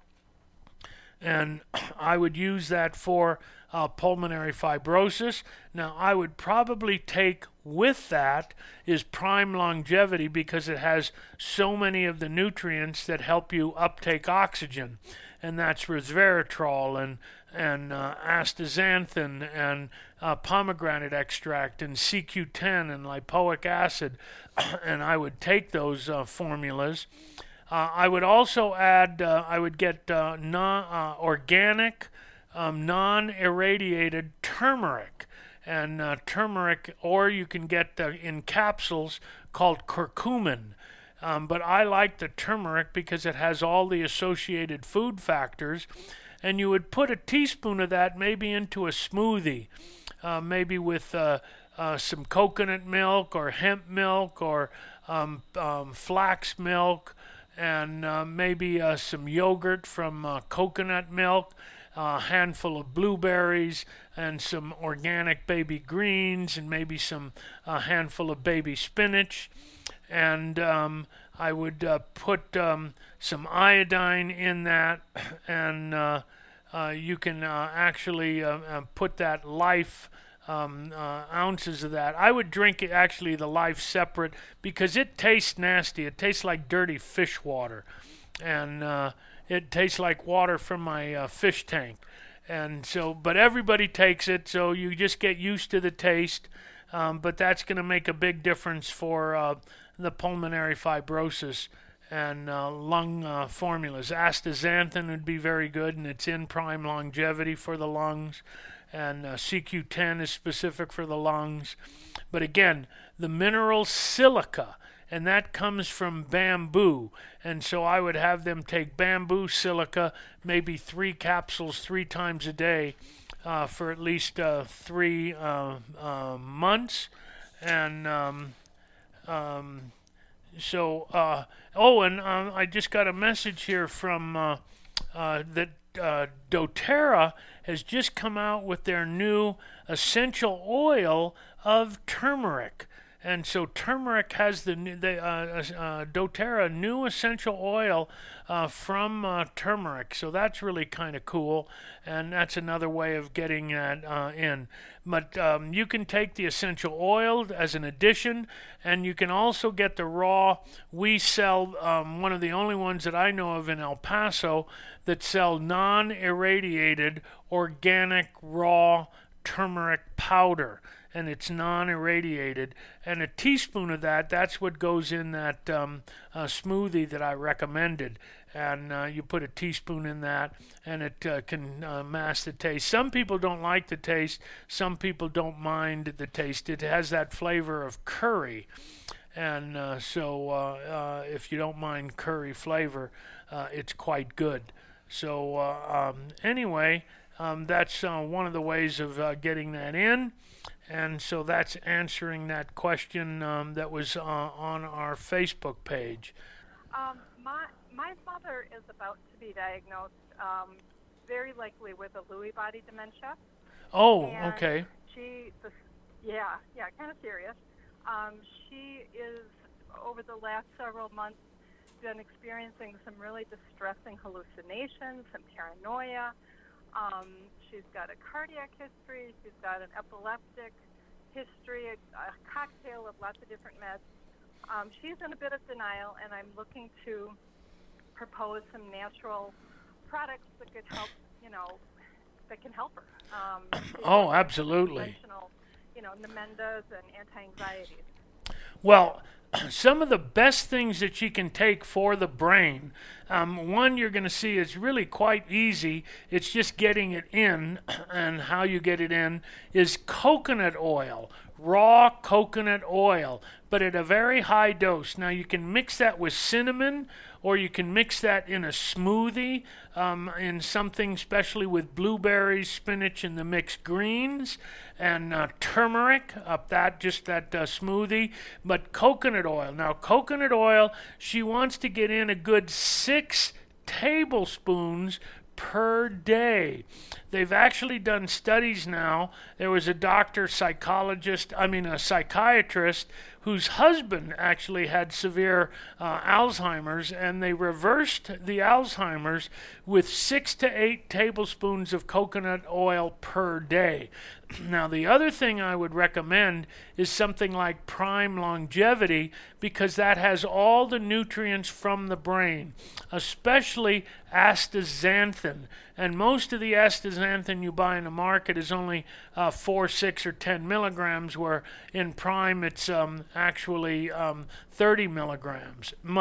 and I would use that for uh, pulmonary fibrosis. Now, I would probably take with that is Prime Longevity, because it has so many of the nutrients that help you uptake oxygen, and that's resveratrol and and uh, astaxanthin and uh, pomegranate extract and C Q ten and lipoic acid, and I would take those uh, formulas. Uh, I would also add, uh, I would get uh, non, uh, organic, um, non-irradiated turmeric, and uh, turmeric, or you can get uh, in capsules called curcumin. Um, but I like the turmeric because it has all the associated food factors. And you would put a teaspoon of that maybe into a smoothie, uh, maybe with uh, uh, some coconut milk or hemp milk or um, um, flax milk, and uh, maybe uh, some yogurt from uh, coconut milk, a handful of blueberries, and some organic baby greens, and maybe some a handful of baby spinach. And um, I would uh, put um, some iodine in that, and uh, uh, you can uh, actually uh, uh, put that Life um, uh, ounces of that. I would drink it, actually the Life separate, because it tastes nasty. It tastes like dirty fish water, and uh, it tastes like water from my uh, fish tank. And so, but everybody takes it, so you just get used to the taste. Um, but that's going to make a big difference for uh, the pulmonary fibrosis and uh, lung uh, formulas. Astaxanthin would be very good, and it's in Prime Longevity for the lungs. And uh, C Q ten is specific for the lungs. But again, the mineral silica, and that comes from bamboo. And so I would have them take bamboo silica, maybe three capsules three times a day uh, for at least uh, three uh, uh, months. And um, um, so, uh, oh, and uh, I just got a message here from uh, uh, that uh, doTERRA has just come out with their new essential oil of turmeric. And so turmeric has the, the uh, uh, doTERRA new essential oil uh, from uh, turmeric. So that's really kind of cool, and that's another way of getting that uh, in. But um, you can take the essential oil as an addition, and you can also get the raw. We sell um, one of the only ones that I know of in El Paso that sell non-irradiated organic raw turmeric powder. And it's non-irradiated, and a teaspoon of that, that's what goes in that um, uh, smoothie that I recommended. And uh, you put a teaspoon in that, and it uh, can uh, mask the taste. Some people don't like the taste. Some people don't mind the taste. It has that flavor of curry. And uh, so uh, uh, if you don't mind curry flavor, uh, it's quite good. So uh, um, anyway, um, that's uh, one of the ways of uh, getting that in. And so that's answering that question um, that was uh, on our Facebook page. Um, my my mother is about to be diagnosed, um, very likely with a Lewy body dementia. Oh, and okay. She, the, yeah, yeah, kind of serious. Um, she is, over the last several months, been experiencing some really distressing hallucinations, some paranoia. Um, she's got a cardiac history, she's got an epileptic history, a, a cocktail of lots of different meds. Um, she's in a bit of denial, and I'm looking to propose some natural products that could help, you know, that can help her. Um, oh, absolutely. You know, Nemendas and anti-anxieties. Well, some of the best things that you can take for the brain, um, one you're going to see is really quite easy. It's just getting it in, and how you get it in is coconut oil, raw coconut oil, but at a very high dose. Now you can mix that with cinnamon, or you can mix that in a smoothie, um, in something especially with blueberries, spinach, and the mixed greens, and uh, turmeric, up that, just that uh, smoothie. But coconut oil. Now coconut oil, she wants to get in a good six tablespoons per day. They've actually done studies now. There was a doctor, psychologist, I mean a psychiatrist, whose husband actually had severe uh, Alzheimer's, and they reversed the Alzheimer's with six to eight tablespoons of coconut oil per day. Now, the other thing I would recommend is something like Prime Longevity, because that has all the nutrients from the brain, especially astaxanthin. And most of the astaxanthin you buy in the market is only uh, four, six, or ten milligrams, where in Prime it's um, actually um, thirty milligrams. But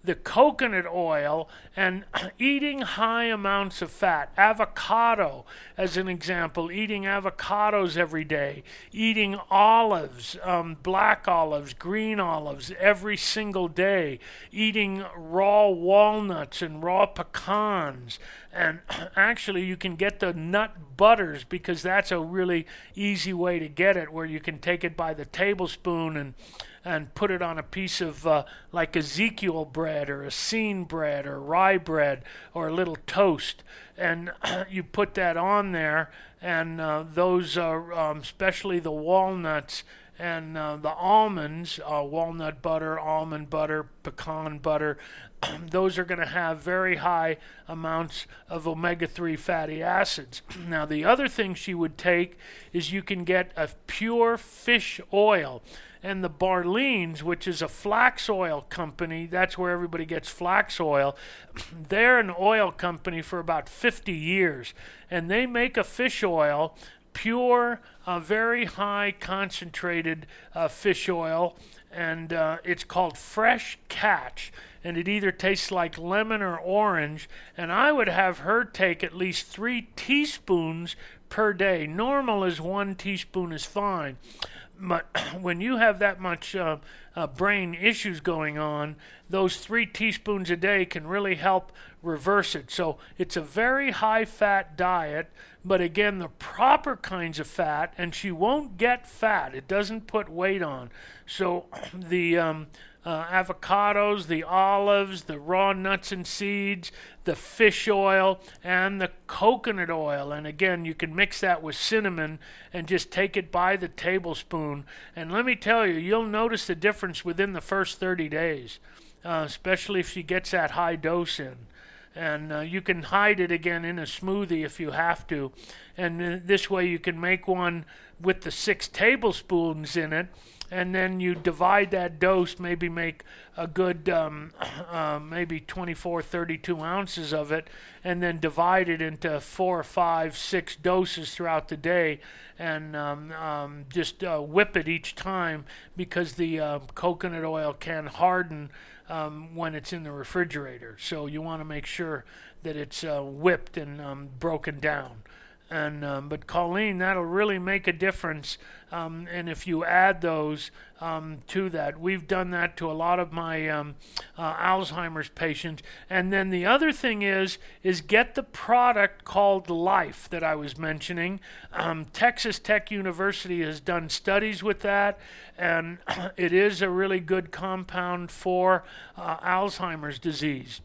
the coconut oil, and eating high amounts of fat. Avocado, as an example, eating avocados every day, eating olives, um, black olives, green olives every single day, eating raw walnuts and raw pecans. And actually, you can get the nut butters, because that's a really easy way to get it, where you can take it by the tablespoon and and put it on a piece of uh, like Ezekiel bread or Essene bread or rye bread or a little toast. And you put that on there, and uh, those are, um, especially the walnuts and uh, the almonds, uh, walnut butter, almond butter, pecan butter, those are going to have very high amounts of omega three fatty acids. Now, the other thing she would take is you can get a pure fish oil. And the Barleans, which is a flax oil company, that's where everybody gets flax oil. They're an oil company for about fifty years. And they make a fish oil, pure, uh, very high concentrated uh, fish oil. And uh, it's called Fresh Catch. And it either tastes like lemon or orange. And I would have her take at least three teaspoons per day. Normal is one teaspoon is fine. But when you have that much uh, uh, brain issues going on, those three teaspoons a day can really help reverse it. So it's a very high-fat diet, but again, the proper kinds of fat, and she won't get fat. It doesn't put weight on. So the um, uh, avocados, the olives, the raw nuts and seeds, the fish oil, and the coconut oil. And again, you can mix that with cinnamon and just take it by the tablespoon. And let me tell you, you'll notice the difference within the first thirty days, uh, especially if she gets that high dose in. And uh, you can hide it again in a smoothie if you have to. And uh, this way you can make one with the six tablespoons in it. And then you divide that dose, maybe make a good, um, uh, maybe twenty-four, thirty-two ounces of it, and then divide it into four, five, six doses throughout the day, and um, um, just uh, whip it each time, because the uh, coconut oil can harden um, when it's in the refrigerator. So you want to make sure that it's uh, whipped and um, broken down. And um, but Colleen, that'll really make a difference. Um, and if you add those um, to that, we've done that to a lot of my um, uh, Alzheimer's patients. And then the other thing is, is get the product called Life that I was mentioning. Um, Texas Tech University has done studies with that, and it is a really good compound for uh, Alzheimer's disease.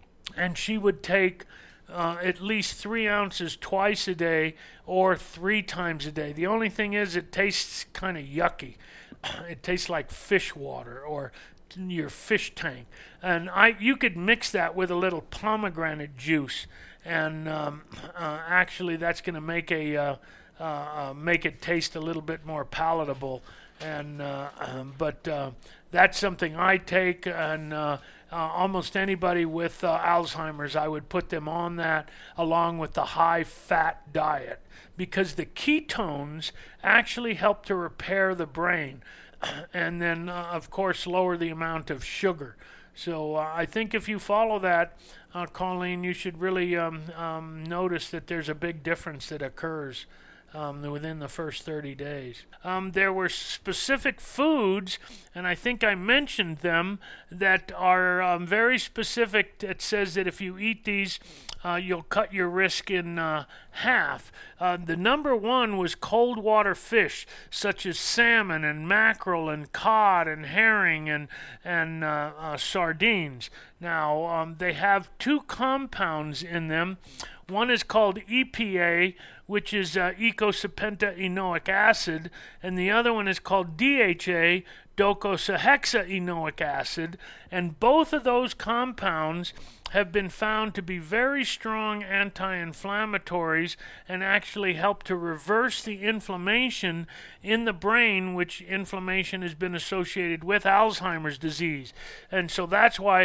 And she would take Uh, at least three ounces twice a day or three times a day. The only thing is it tastes kind of yucky. It tastes like fish water or your fish tank. And I, you could mix that with a little pomegranate juice, and um, uh, actually that's going to make a uh, uh, uh, make it taste a little bit more palatable. And uh, um, but uh, that's something I take, and uh, uh, almost anybody with uh, Alzheimer's, I would put them on that along with the high-fat diet, because the ketones actually help to repair the brain, and then uh, of course lower the amount of sugar. So uh, I think if you follow that, uh, Colleen, you should really um, um, notice that there's a big difference that occurs Um, within the first thirty days. Um, there were specific foods, and I think I mentioned them, that are um, very specific. It says that if you eat these, uh, you'll cut your risk in uh, half. Uh, the number one was cold water fish, such as salmon and mackerel and cod and herring and, and uh, uh, sardines. Now, um, they have two compounds in them. One is called E P A, which is uh, eicosapentaenoic acid, and the other one is called D H A, docosahexaenoic acid, and both of those compounds have been found to be very strong anti-inflammatories and actually help to reverse the inflammation in the brain, which inflammation has been associated with Alzheimer's disease. And so that's why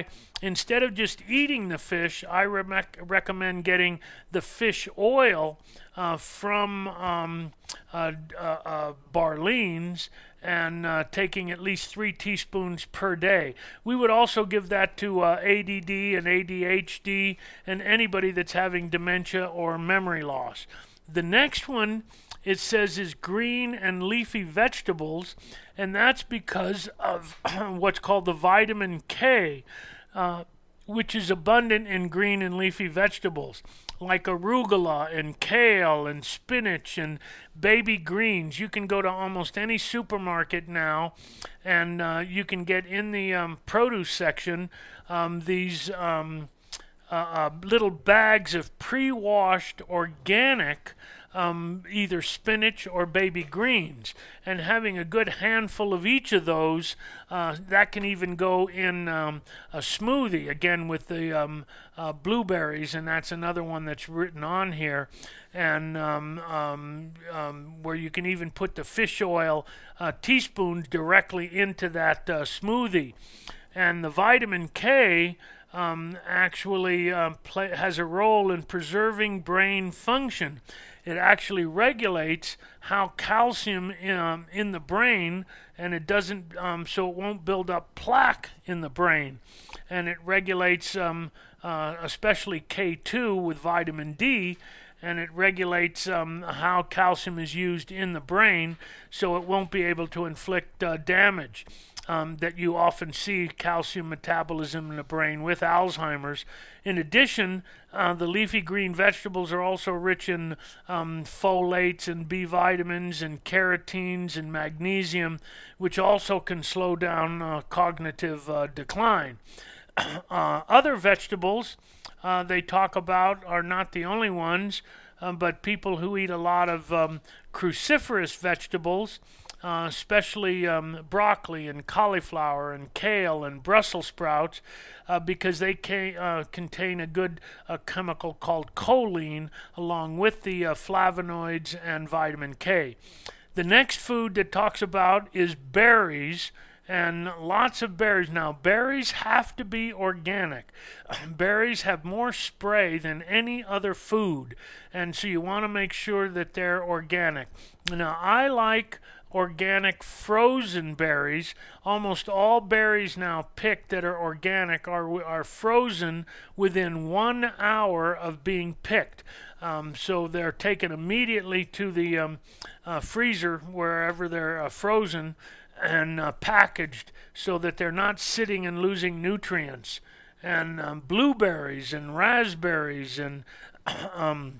instead of just eating the fish, I re- recommend getting the fish oil uh, from um, uh, uh, uh, Barleans and uh, taking at least three teaspoons per day. We would also give that to uh, A D D and A D H D and anybody that's having dementia or memory loss. The next one, it says, is green and leafy vegetables, and that's because of what's called the vitamin K, uh, which is abundant in green and leafy vegetables, like arugula and kale and spinach and baby greens. You can go to almost any supermarket now, and uh, you can get in the um, produce section um, these um, uh, uh, little bags of pre-washed organic Um, either spinach or baby greens, and having a good handful of each of those, uh, that can even go in um, a smoothie, again with the um, uh, blueberries, and that's another one that's written on here, and um, um, um, where you can even put the fish oil uh, teaspoons directly into that uh, smoothie. And the vitamin K um, actually uh, play, has a role in preserving brain function. It actually regulates how calcium um, in the brain, and it doesn't, um, so it won't build up plaque in the brain. And it regulates um, uh, especially K two with vitamin D, and it regulates um, how calcium is used in the brain, so it won't be able to inflict uh, damage. Um, that you often see calcium metabolism in the brain with Alzheimer's. In addition, uh, the leafy green vegetables are also rich in um, folates and B vitamins and carotenes and magnesium, which also can slow down uh, cognitive uh, decline. Uh, other vegetables uh, they talk about are not the only ones, uh, but people who eat a lot of um, cruciferous vegetables, Uh, especially um, broccoli and cauliflower and kale and Brussels sprouts, uh, because they ca- uh, contain a good uh, chemical called choline, along with the uh, flavonoids and vitamin K. The next food that talks about is berries, and lots of berries. Now, berries have to be organic. Berries have more spray than any other food, and so you want to make sure that they're organic. Now, I like organic frozen berries. Almost all berries now picked that are organic are are frozen within one hour of being picked. Um, so they're taken immediately to the um, uh, freezer wherever they're uh, frozen and uh, packaged so that they're not sitting and losing nutrients. And um, blueberries and raspberries and um,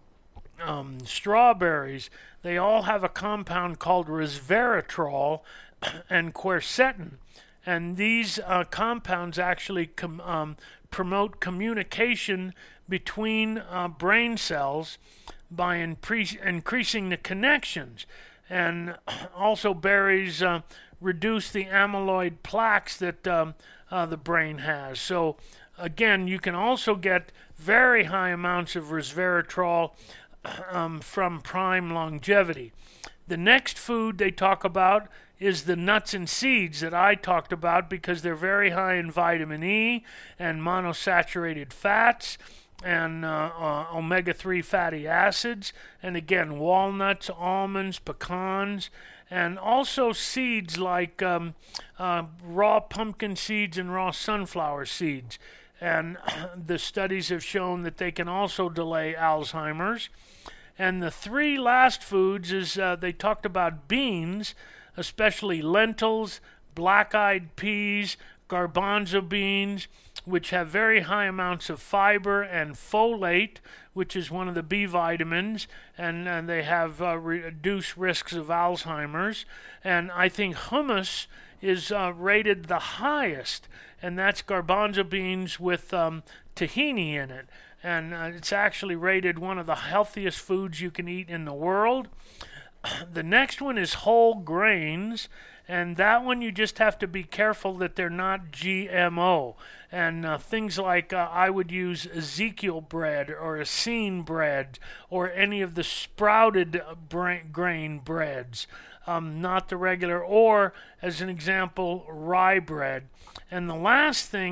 um, strawberries, they all have a compound called resveratrol and quercetin. And these uh, compounds actually com- um, promote communication between uh, brain cells by impre- increasing the connections. And also berries uh, reduce the amyloid plaques that um, uh, the brain has. So again, you can also get very high amounts of resveratrol um, from Prime Longevity. The next food they talk about is the nuts and seeds that I talked about, because they're very high in vitamin E and monosaturated fats and uh, uh, omega three fatty acids, and again, walnuts, almonds, pecans, and also seeds like um, uh, raw pumpkin seeds and raw sunflower seeds. And the studies have shown that they can also delay Alzheimer's. And the three last foods is uh, they talked about beans, especially lentils, black-eyed peas, garbanzo beans, which have very high amounts of fiber and folate, which is one of the B vitamins, and, and they have uh, reduced risks of Alzheimer's. And I think hummus is uh, rated the highest, and that's garbanzo beans with um, tahini in it. And uh, it's actually rated one of the healthiest foods you can eat in the world. The next one is whole grains, and that one you just have to be careful that they're not G M O. And uh, things like uh, I would use Ezekiel bread or Essene bread or any of the sprouted bra- grain breads, um, not the regular, or as an example, rye bread. And the last thing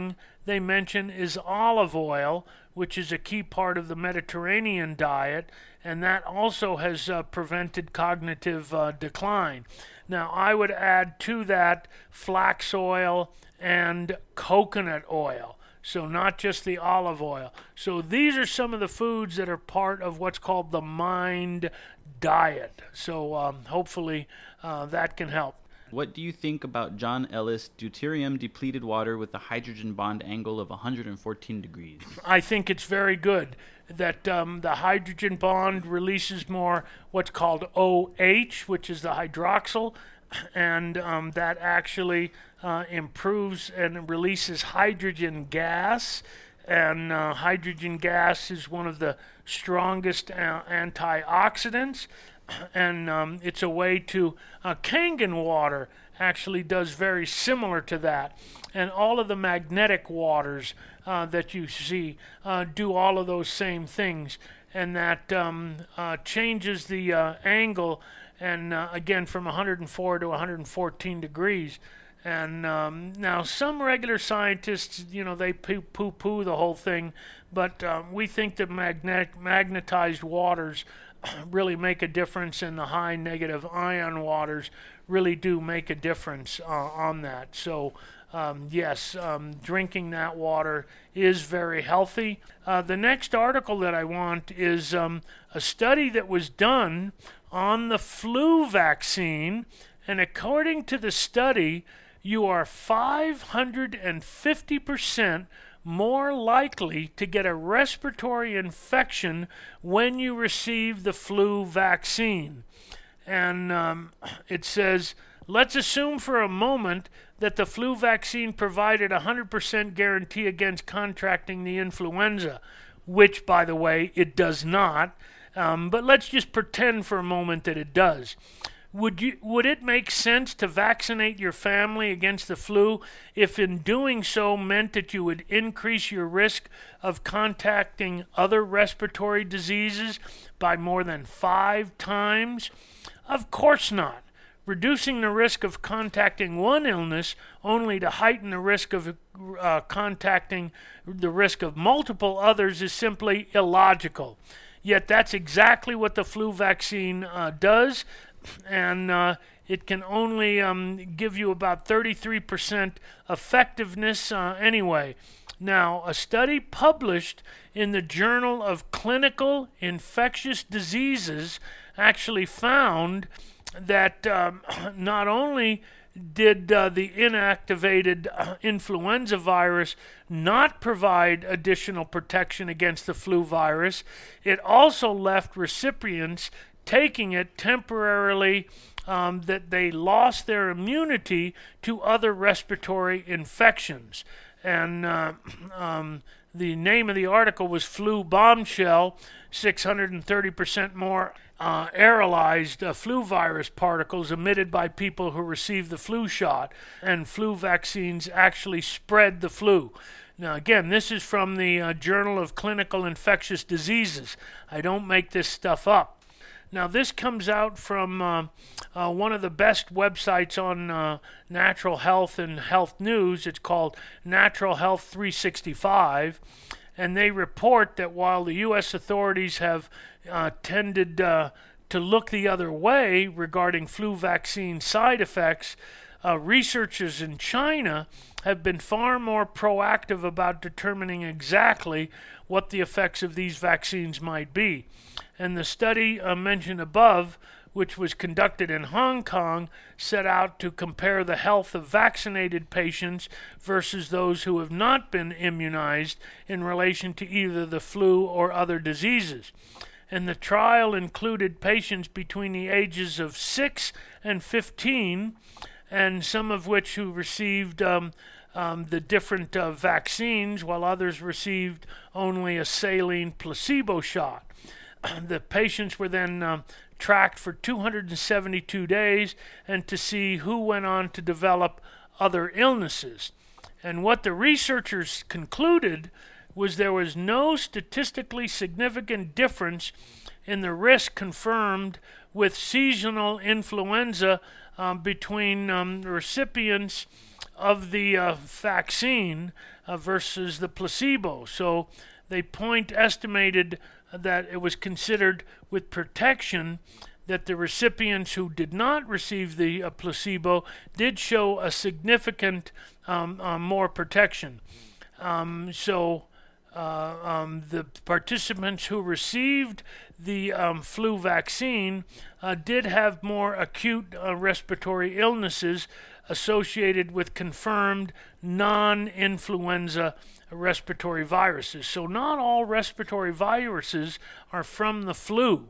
they mention is olive oil, which is a key part of the Mediterranean diet, and that also has uh, prevented cognitive uh, decline. Now, I would add to that flax oil and coconut oil, so not just the olive oil. So these are some of the foods that are part of what's called the MIND diet. So um, hopefully uh, that can help. What do you think about John Ellis deuterium depleted water with a hydrogen bond angle of one hundred fourteen degrees? I think it's very good that um, the hydrogen bond releases more what's called O H, which is the hydroxyl, and um, that actually uh, improves and releases hydrogen gas. And uh, hydrogen gas is one of the strongest uh, antioxidants. And um, it's a way to, uh, Kangen water actually does very similar to that. And all of the magnetic waters uh, that you see uh, do all of those same things. And that um, uh, changes the uh, angle, and uh, again, from one hundred four to one hundred fourteen degrees. And um, now some regular scientists, you know, they poo-poo the whole thing, but um, we think that magnetic, magnetized waters really make a difference, and the high negative ion waters really do make a difference uh, on that. So um, yes, um, drinking that water is very healthy. Uh, the next article that I want is um, a study that was done on the flu vaccine, and according to the study, you are five hundred fifty percent more likely to get a respiratory infection when you receive the flu vaccine. And um, it says, let's assume for a moment that the flu vaccine provided a one hundred percent guarantee against contracting the influenza, which, by the way, it does not. Um, but let's just pretend for a moment that it does. Would you, would it make sense to vaccinate your family against the flu if in doing so meant that you would increase your risk of contacting other respiratory diseases by more than five times? Of course not. Reducing the risk of contacting one illness only to heighten the risk of uh, contacting the risk of multiple others is simply illogical. Yet that's exactly what the flu vaccine uh, does. And uh, it can only um, give you about thirty-three percent effectiveness uh, anyway. Now, a study published in the Journal of Clinical Infectious Diseases actually found that um, not only did uh, the inactivated uh, influenza virus not provide additional protection against the flu virus, it also left recipients taking it temporarily, um, that they lost their immunity to other respiratory infections. And uh, um, the name of the article was Flu Bombshell, six hundred thirty percent more uh, aerolized uh, flu virus particles emitted by people who received the flu shot, and flu vaccines actually spread the flu. Now, again, this is from the uh, Journal of Clinical Infectious Diseases. I don't make this stuff up. Now, this comes out from uh, uh, one of the best websites on uh, natural health and health news. It's called Natural Health three sixty-five, and they report that while the U S authorities have uh, tended uh, to look the other way regarding flu vaccine side effects, uh, researchers in China have been far more proactive about determining exactly what the effects of these vaccines might be. And the study uh, mentioned above, which was conducted in Hong Kong, set out to compare the health of vaccinated patients versus those who have not been immunized in relation to either the flu or other diseases. And the trial included patients between the ages of six and fifteen, and some of which who received um, um, the different uh, vaccines, while others received only a saline placebo shot. The patients were then um, tracked for two hundred seventy-two days and to see who went on to develop other illnesses. And what the researchers concluded was there was no statistically significant difference in the risk confirmed with seasonal influenza um, between um, recipients of the uh, vaccine uh, versus the placebo. So they point estimated that it was considered with protection that the recipients who did not receive the uh, placebo did show a significant um, uh, more protection. Um, so uh, um, the participants who received the um, flu vaccine uh, did have more acute uh, respiratory illnesses associated with confirmed non-influenza respiratory viruses. So not all respiratory viruses are from the flu.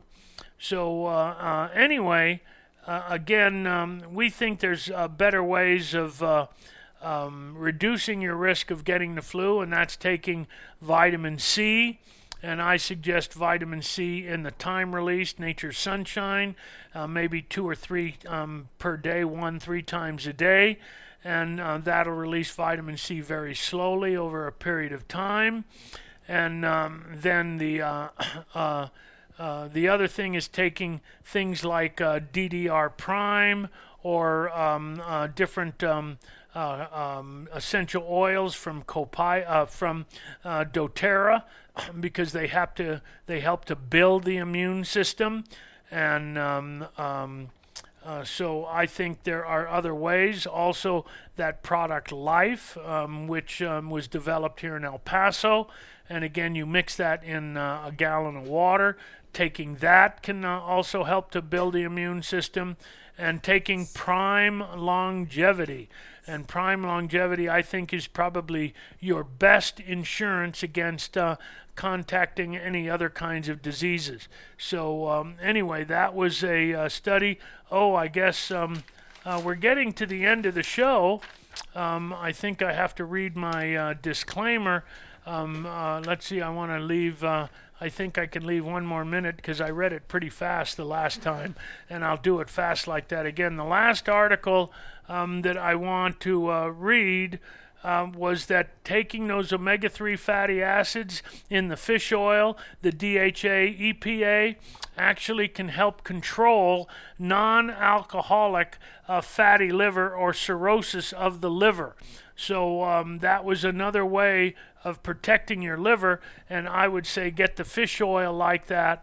So uh, uh, anyway, uh, again, um, we think there's uh, better ways of uh, um, reducing your risk of getting the flu, and that's taking vitamin C. And I suggest vitamin C in the time-released Nature's Sunshine, uh, maybe two or three um, per day, one, three times a day. And uh, that'll release vitamin C very slowly over a period of time. And um, then the... Uh, uh, Uh, the other thing is taking things like uh, D D R prime or um, uh, different um, uh, um, essential oils from Copi, uh, from uh, doTERRA, because they have to they help to build the immune system, and um, um, uh, so I think there are other ways. Also, that product Life, um, which um, was developed here in El Paso, and again, you mix that in uh, a gallon of water. Taking that can uh, also help to build the immune system, and taking Prime Longevity. And Prime Longevity, I think, is probably your best insurance against uh, contacting any other kinds of diseases. So um, anyway, that was a uh, study. Oh, I guess um, uh, we're getting to the end of the show. Um, I think I have to read my uh, disclaimer. Um, uh, let's see, I want to leave... Uh, I think I can leave one more minute because I read it pretty fast the last time, and I'll do it fast like that again. The last article um, that I want to uh, read uh, was that taking those omega three fatty acids in the fish oil, the D H A E P A, actually can help control non-alcoholic uh, fatty liver or cirrhosis of the liver. So um, that was another way of protecting your liver, and I would say get the fish oil like that,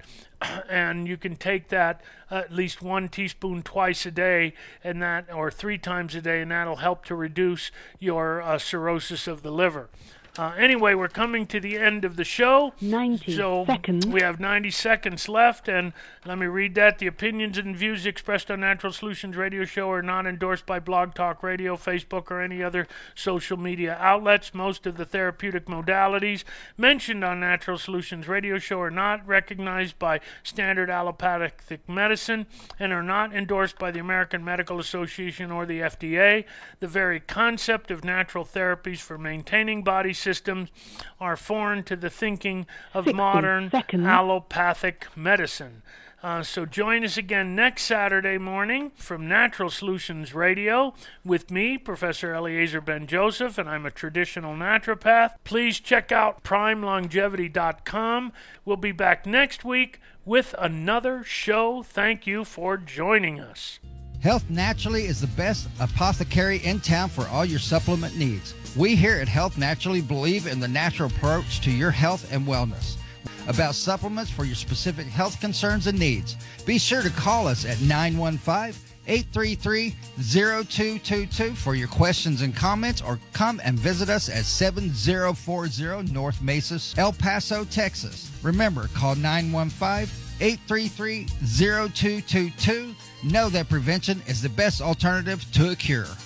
and you can take that uh, at least one teaspoon twice a day, and that, or three times a day, and that'll help to reduce your uh, cirrhosis of the liver. Uh, anyway, we're coming to the end of the show. ninety so seconds. We have ninety seconds left, and let me read that. The opinions and views expressed on Natural Solutions Radio Show are not endorsed by Blog Talk Radio, Facebook, or any other social media outlets. Most of the therapeutic modalities mentioned on Natural Solutions Radio Show are not recognized by standard allopathic medicine and are not endorsed by the American Medical Association or the F D A. The very concept of natural therapies for maintaining body systems are foreign to the thinking of modern seconds. allopathic medicine. Uh, so join us again next Saturday morning from Natural Solutions Radio with me, Professor Eliezer Ben-Joseph, and I'm a traditional naturopath. Please check out prime longevity dot com. We'll be back next week with another show. Thank you for joining us. Health Naturally is the best apothecary in town for all your supplement needs. We here at Health Naturally believe in the natural approach to your health and wellness. About supplements for your specific health concerns and needs, be sure to call us at nine one five, eight three three, zero two two two for your questions and comments, or come and visit us at seven zero four zero North Mesa, El Paso, Texas. Remember, call nine one five, eight three three, zero two two two. Know that prevention is the best alternative to a cure.